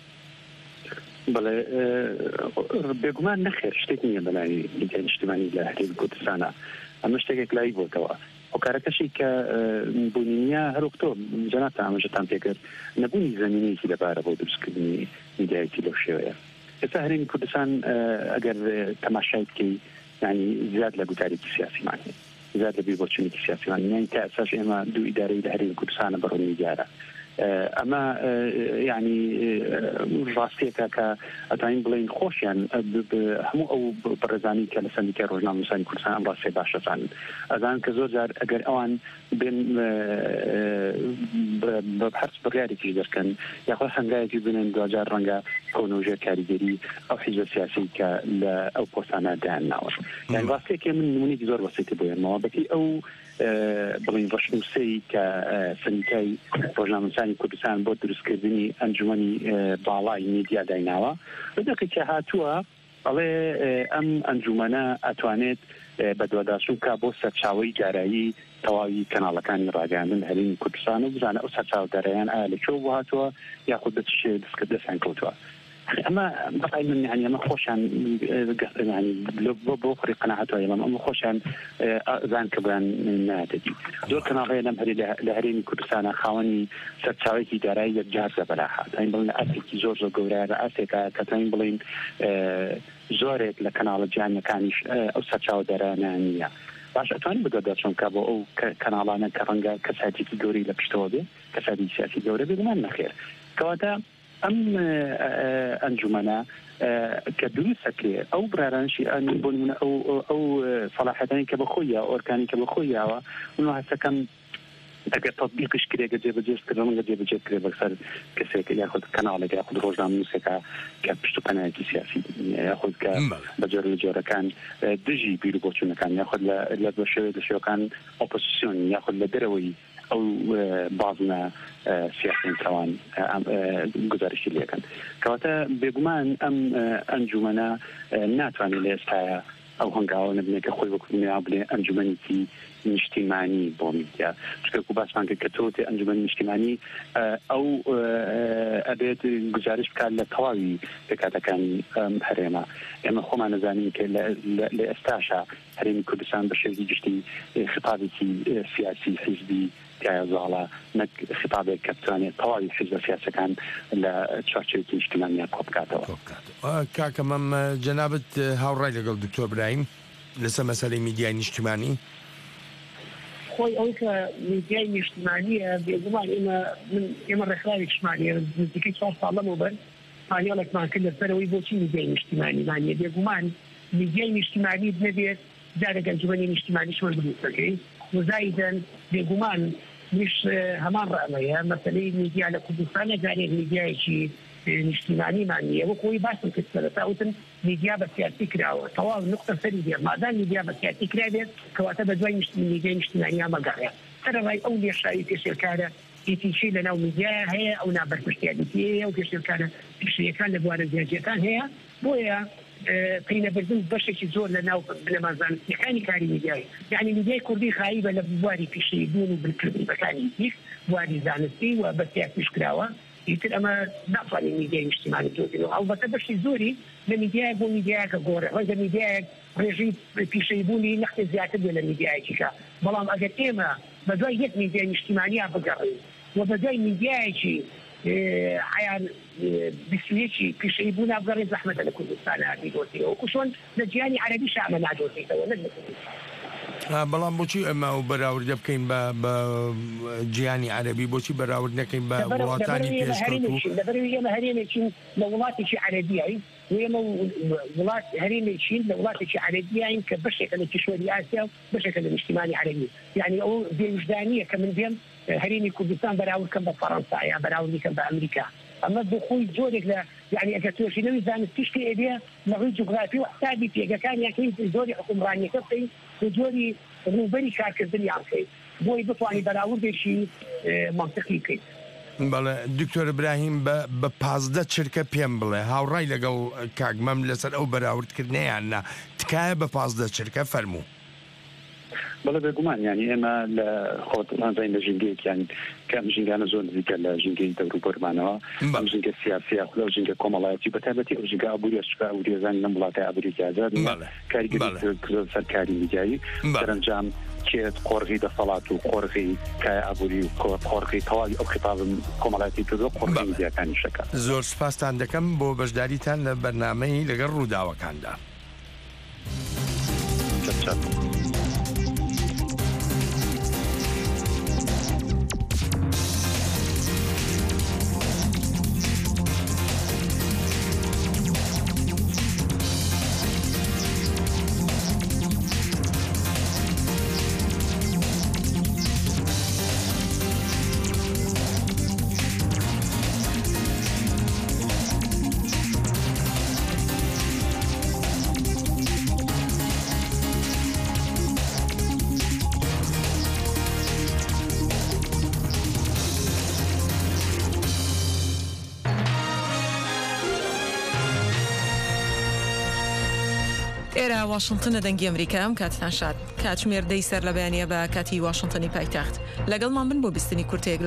بله بگمان نخیر شتیه بلایی میدیای اجتماعی لحظه کردستان اما شتیه کلایی بودوا و کارکشی که بنیانیا هر وقت جنات عموجه تامپیکر نبونی زمینی که دباره بود درسکنی میدیای تلوشیوه السهرين كردستان اگر تماشایت کی يعني زاد لقطاري سياسي معني زاد لبيبوتشني سياسي معني يعني تأساس إما دو إداري لهرين كردستان بروني جارة ئەمە ینی ڕاستیەکە کە ئەتوانین بڵین خۆشیان هەموو ئەو بەڕێزانی کە لە سندیکای ڕۆژنامەنووسانی کوردستان ئەم ڕاستیە باشەزانن ئەزانن کە زۆر جار ئەگەر ئەوان بێن هەرچ بڕیارێکی دەکەن یاخۆ هەنگایەکی بنێن دوجار ڕەنگە کۆنۆژێ کاریگەری ئەو حیزب سیاسی کە لە ئەو پۆستانە دایان ناوە یان ڕاستیەکە من نمونێکی زۆر بەسیتی بۆیانەوە بەتی ئەو بڵین ڕەشنووسەی کە سندیکای ڕۆژنامەنووسانی کوردستان بۆ دروستکردنی ئەنجومەنی باڵای میدیا دایناوە بەدەکە کە هاتووە ئەڵێ ئەم ئەنجومەنە ئەتوانێت بە دوواداشوونکە بۆ سەرچاوی دارایی تەواوی کەناڵەکانی ڕاگەاندن لە هەرێمی کوردستان و بزانە ئەو سەرچاو داراییان ئایا لەکوێ بۆ هاتووە یاخود بە چ شێوەیە دەستکە دەستیان کەوتووە ئەمە بەقای من یعنی ئەمە خۆشیان بۆ خۆی قەناعەتەوە ئەمە خۆشیان زان کە بەیان نایەتەتی زۆر کەناڵەیە لەم هەرێ لە هەرێمی کوردستانە خاوەنی سەرچاوێکی دارایی یەکجار زەبەلا هات ئەین بڵێن ئاسێکی زۆر زۆر گەورەیە لە ئاسێکە کە توانین بڵین زۆرێک لە کەناڵە جیهانیەکانیش ئەو سەرچاوە داراییان نییە باش ئەتوانین بگەدە چونکە بۆ ئەو کەناڵانە کە ڕەنگە کەساتێکی گەوری لە پشتەوە بێ کەساتی سیاسی گەورە بێ بمان نەخێر کەواتە ئەم ئەنجومەنە کە دروستەکرێ ئەو برارانشی ئەنی بۆ نمونە ئەو ئەو سەلاحەتانی کە بەخۆیە ئۆرکانی کە بەخۆیەوە من هەستەکەم ئەگەر تطبیقش کرێگە جێبەجێکردن لە جێبەجێ کرێ بەسەر کەسێک یاخود کەناڵێک یاخود ڕۆژنامەنووسێکە کە پشت و پەنایەکی سیاسی یاخود کە بەجۆر لە جۆرەکان دژی بیر و بۆچوونەکان یاخود لە بە شێوێ لە شێوەکان ئۆپۆزیسیۆن یاخود لە دەرەوەی ئەو بازنە سیاسین تاوان گزارشی لەکەن کەواتە بێگومان ئەم ئەنجومەنە ناتوانێت لە ئێستاە ئەو هەنگاوە نبنێکە خۆی وەکوونیا بڵێ ئەنجومەنێکی نیشتیمانی بۆ میدیا چکە باسمان کرد کە تۆ ئەنجومەن نیشتیمانی ئەو ئەبێت گزارش بکات لە تەواوی پێکاتەکانی هەرێمە ئێمە خۆمان نەزانین کە لە ئێستاشە هەرێمی کوردستان بە شێوەیەکی گشتی خطابێکی سیاسی حیزبی زاڵە نەک خطابێک کە بتوانێت تەواوی حیزبە سیاسەکان لە چارچێکی نیشتیمانیان کۆ بکاتەوە کاکە مەم جەنابەت هاوڕای لەگەڵ دکتۆر برایم لەسەر مەسەلەی میدیای نیشتیمانی خۆی ئەو کە میدیای نیشتیمانیە بێگومان ئێمە ئێمە ڕێکخراوی شمانیە نزیکەی چوار ساڵ لەمەوبەر پانێڵێکمان کرد لەسەرەوەی بۆچی میدیای نیشتیمانیمانیە بێگومان میدیای نیشتیمانی نەبێت جارێک ئەنجومەنی نیشتیمانی شۆ دروستەکەی وزایدن بێگومان مش هەمان ڕەمەیە مەسەلەی میدیا لە کوردستانە جارێک میدیایەکی نیشتیمانیمان نییە وە خۆی باسم کرد سەرەتاوتن میدیا بە سیاسی کراوە تەواو نقطە سەری دێ مادام میدیا بە سیاسی کرابێت کەواتە بە دوای میدیای نیشتیمانیا مەگەڕێ سەرەڕای ئەو لێشایی پێشێرکارە ئیتیشی لە ناو میدیایە هەیە ئەو نابەرپرسیارەتیە و پێشێرکارە پیشەیەکان لە بوارە زیاجیەکان هەیە بۆیە پەینەبردن بەشێکی زۆر لە ناو بنەمازانستیەکانی کاری میدیایی یعنی میدیای کوردی خایبە لە بواری پیشەیبوون و بنکردنی بەکانی دیک بواری زانستی و بە سیاسیش کراوە ئیتر ئەمە ناتوانین میدیای نیشتیمانی دۆزینەوە ئەڵبەتە بەشی زۆری لە میدیای بۆ میدیایەکە گۆڕێ ڕێگە میدیایەک ڕێژەی پیشەیبوونی نەختی زیاتر بێ لە میدیایەکیکە بەڵام ئەگەر ئێمە بە دوای یەک میدیای نیشتیمانیا بگەڕین و بە دوای میدیایەکی عیان بسویەکی پیشەی بوو نابگەڕێ زەحمەتە لە کوردستانە بیدۆزیەوە وەکو چۆن لە جیهانی عەرەبی شامە نادۆزیتەوە نەک لە کوردستان بەڵام بۆچی ئەمە و بەراورد بکەین بە جیهانی عەرەبی بۆچی بەراورد نەکەین بە وڵاتانی پێشکەوتوو لەبەر ئێمە هەرێمێکین لە وڵاتێکی عەرەبیین وێمە وڵات هەرێمێکین لە وڵاتێکی عەرەبیین کە بەشێکە لە کیشوەری ئاسیا و بەشێکە لە نیشتیمانی عەرەبی یعنی ئەو بێوجدانیە کە من دێم هەرێمی کوردستان بەراوردکەم بە فەڕەنسا یا بەراوردیکەم بە ئەمریکا ئەمە بۆ خۆی زۆرێک لە یعنی ئەگەر توێژینەوەی زانستیش پێ ئێبێ لە ڕووی جوگرافی و حسابی پێگەکانیان زۆری حکومڕانیەکە بکەین و زۆری ڕووبەری کارکردنیان بکەین بۆی بتوانانی بەراوردێکی منطقی بکەین بەڵێ دکتۆر براهیم بە پازدە چرکە پێم بڵێ هاوڕای لەگەڵ کاگمەم لەسەر ئەو بەراوردکردنیاننا تکایە بە پازدە چرکە فەرموو بەڵێ بێگومان ینی ئێمە لە خۆتمانزین لە ژینگەیەکیان کەم ژینگانە زۆر نزیکە لە ژینگەی دەوروبەرمانەوە ئەم ژینگە سیاسیە خودە ژینگە کۆمەڵایەتی بەتایبەتی ئەو ژینگە ئابووری سوپا ئەوریێزانی لەم وڵاتای ئابووری ئازاد کاریگەری سەرکاری میدیایی سەرنجام کێت قۆرغی دەسەڵات و قۆرغی کای ئابووری و قۆرغی تەواوی ئەو خیتابم کۆمەڵایەتی کردو قۆرغی میدیاکانی شەکە زۆر سوپاستان دەکەم بۆ بەشداریتان لە بەرنامەی لەگەڵ ڕووداوەکاندا. ئێرە واشنگتنە دەنگی ئەمریکا ئەم کاتتان شاد کاتژمێر دەی سەر لە بەیانیە بە کاتی واشنگتنی پایتەخت لەگەڵمان بن بۆ بیستنی کورتێک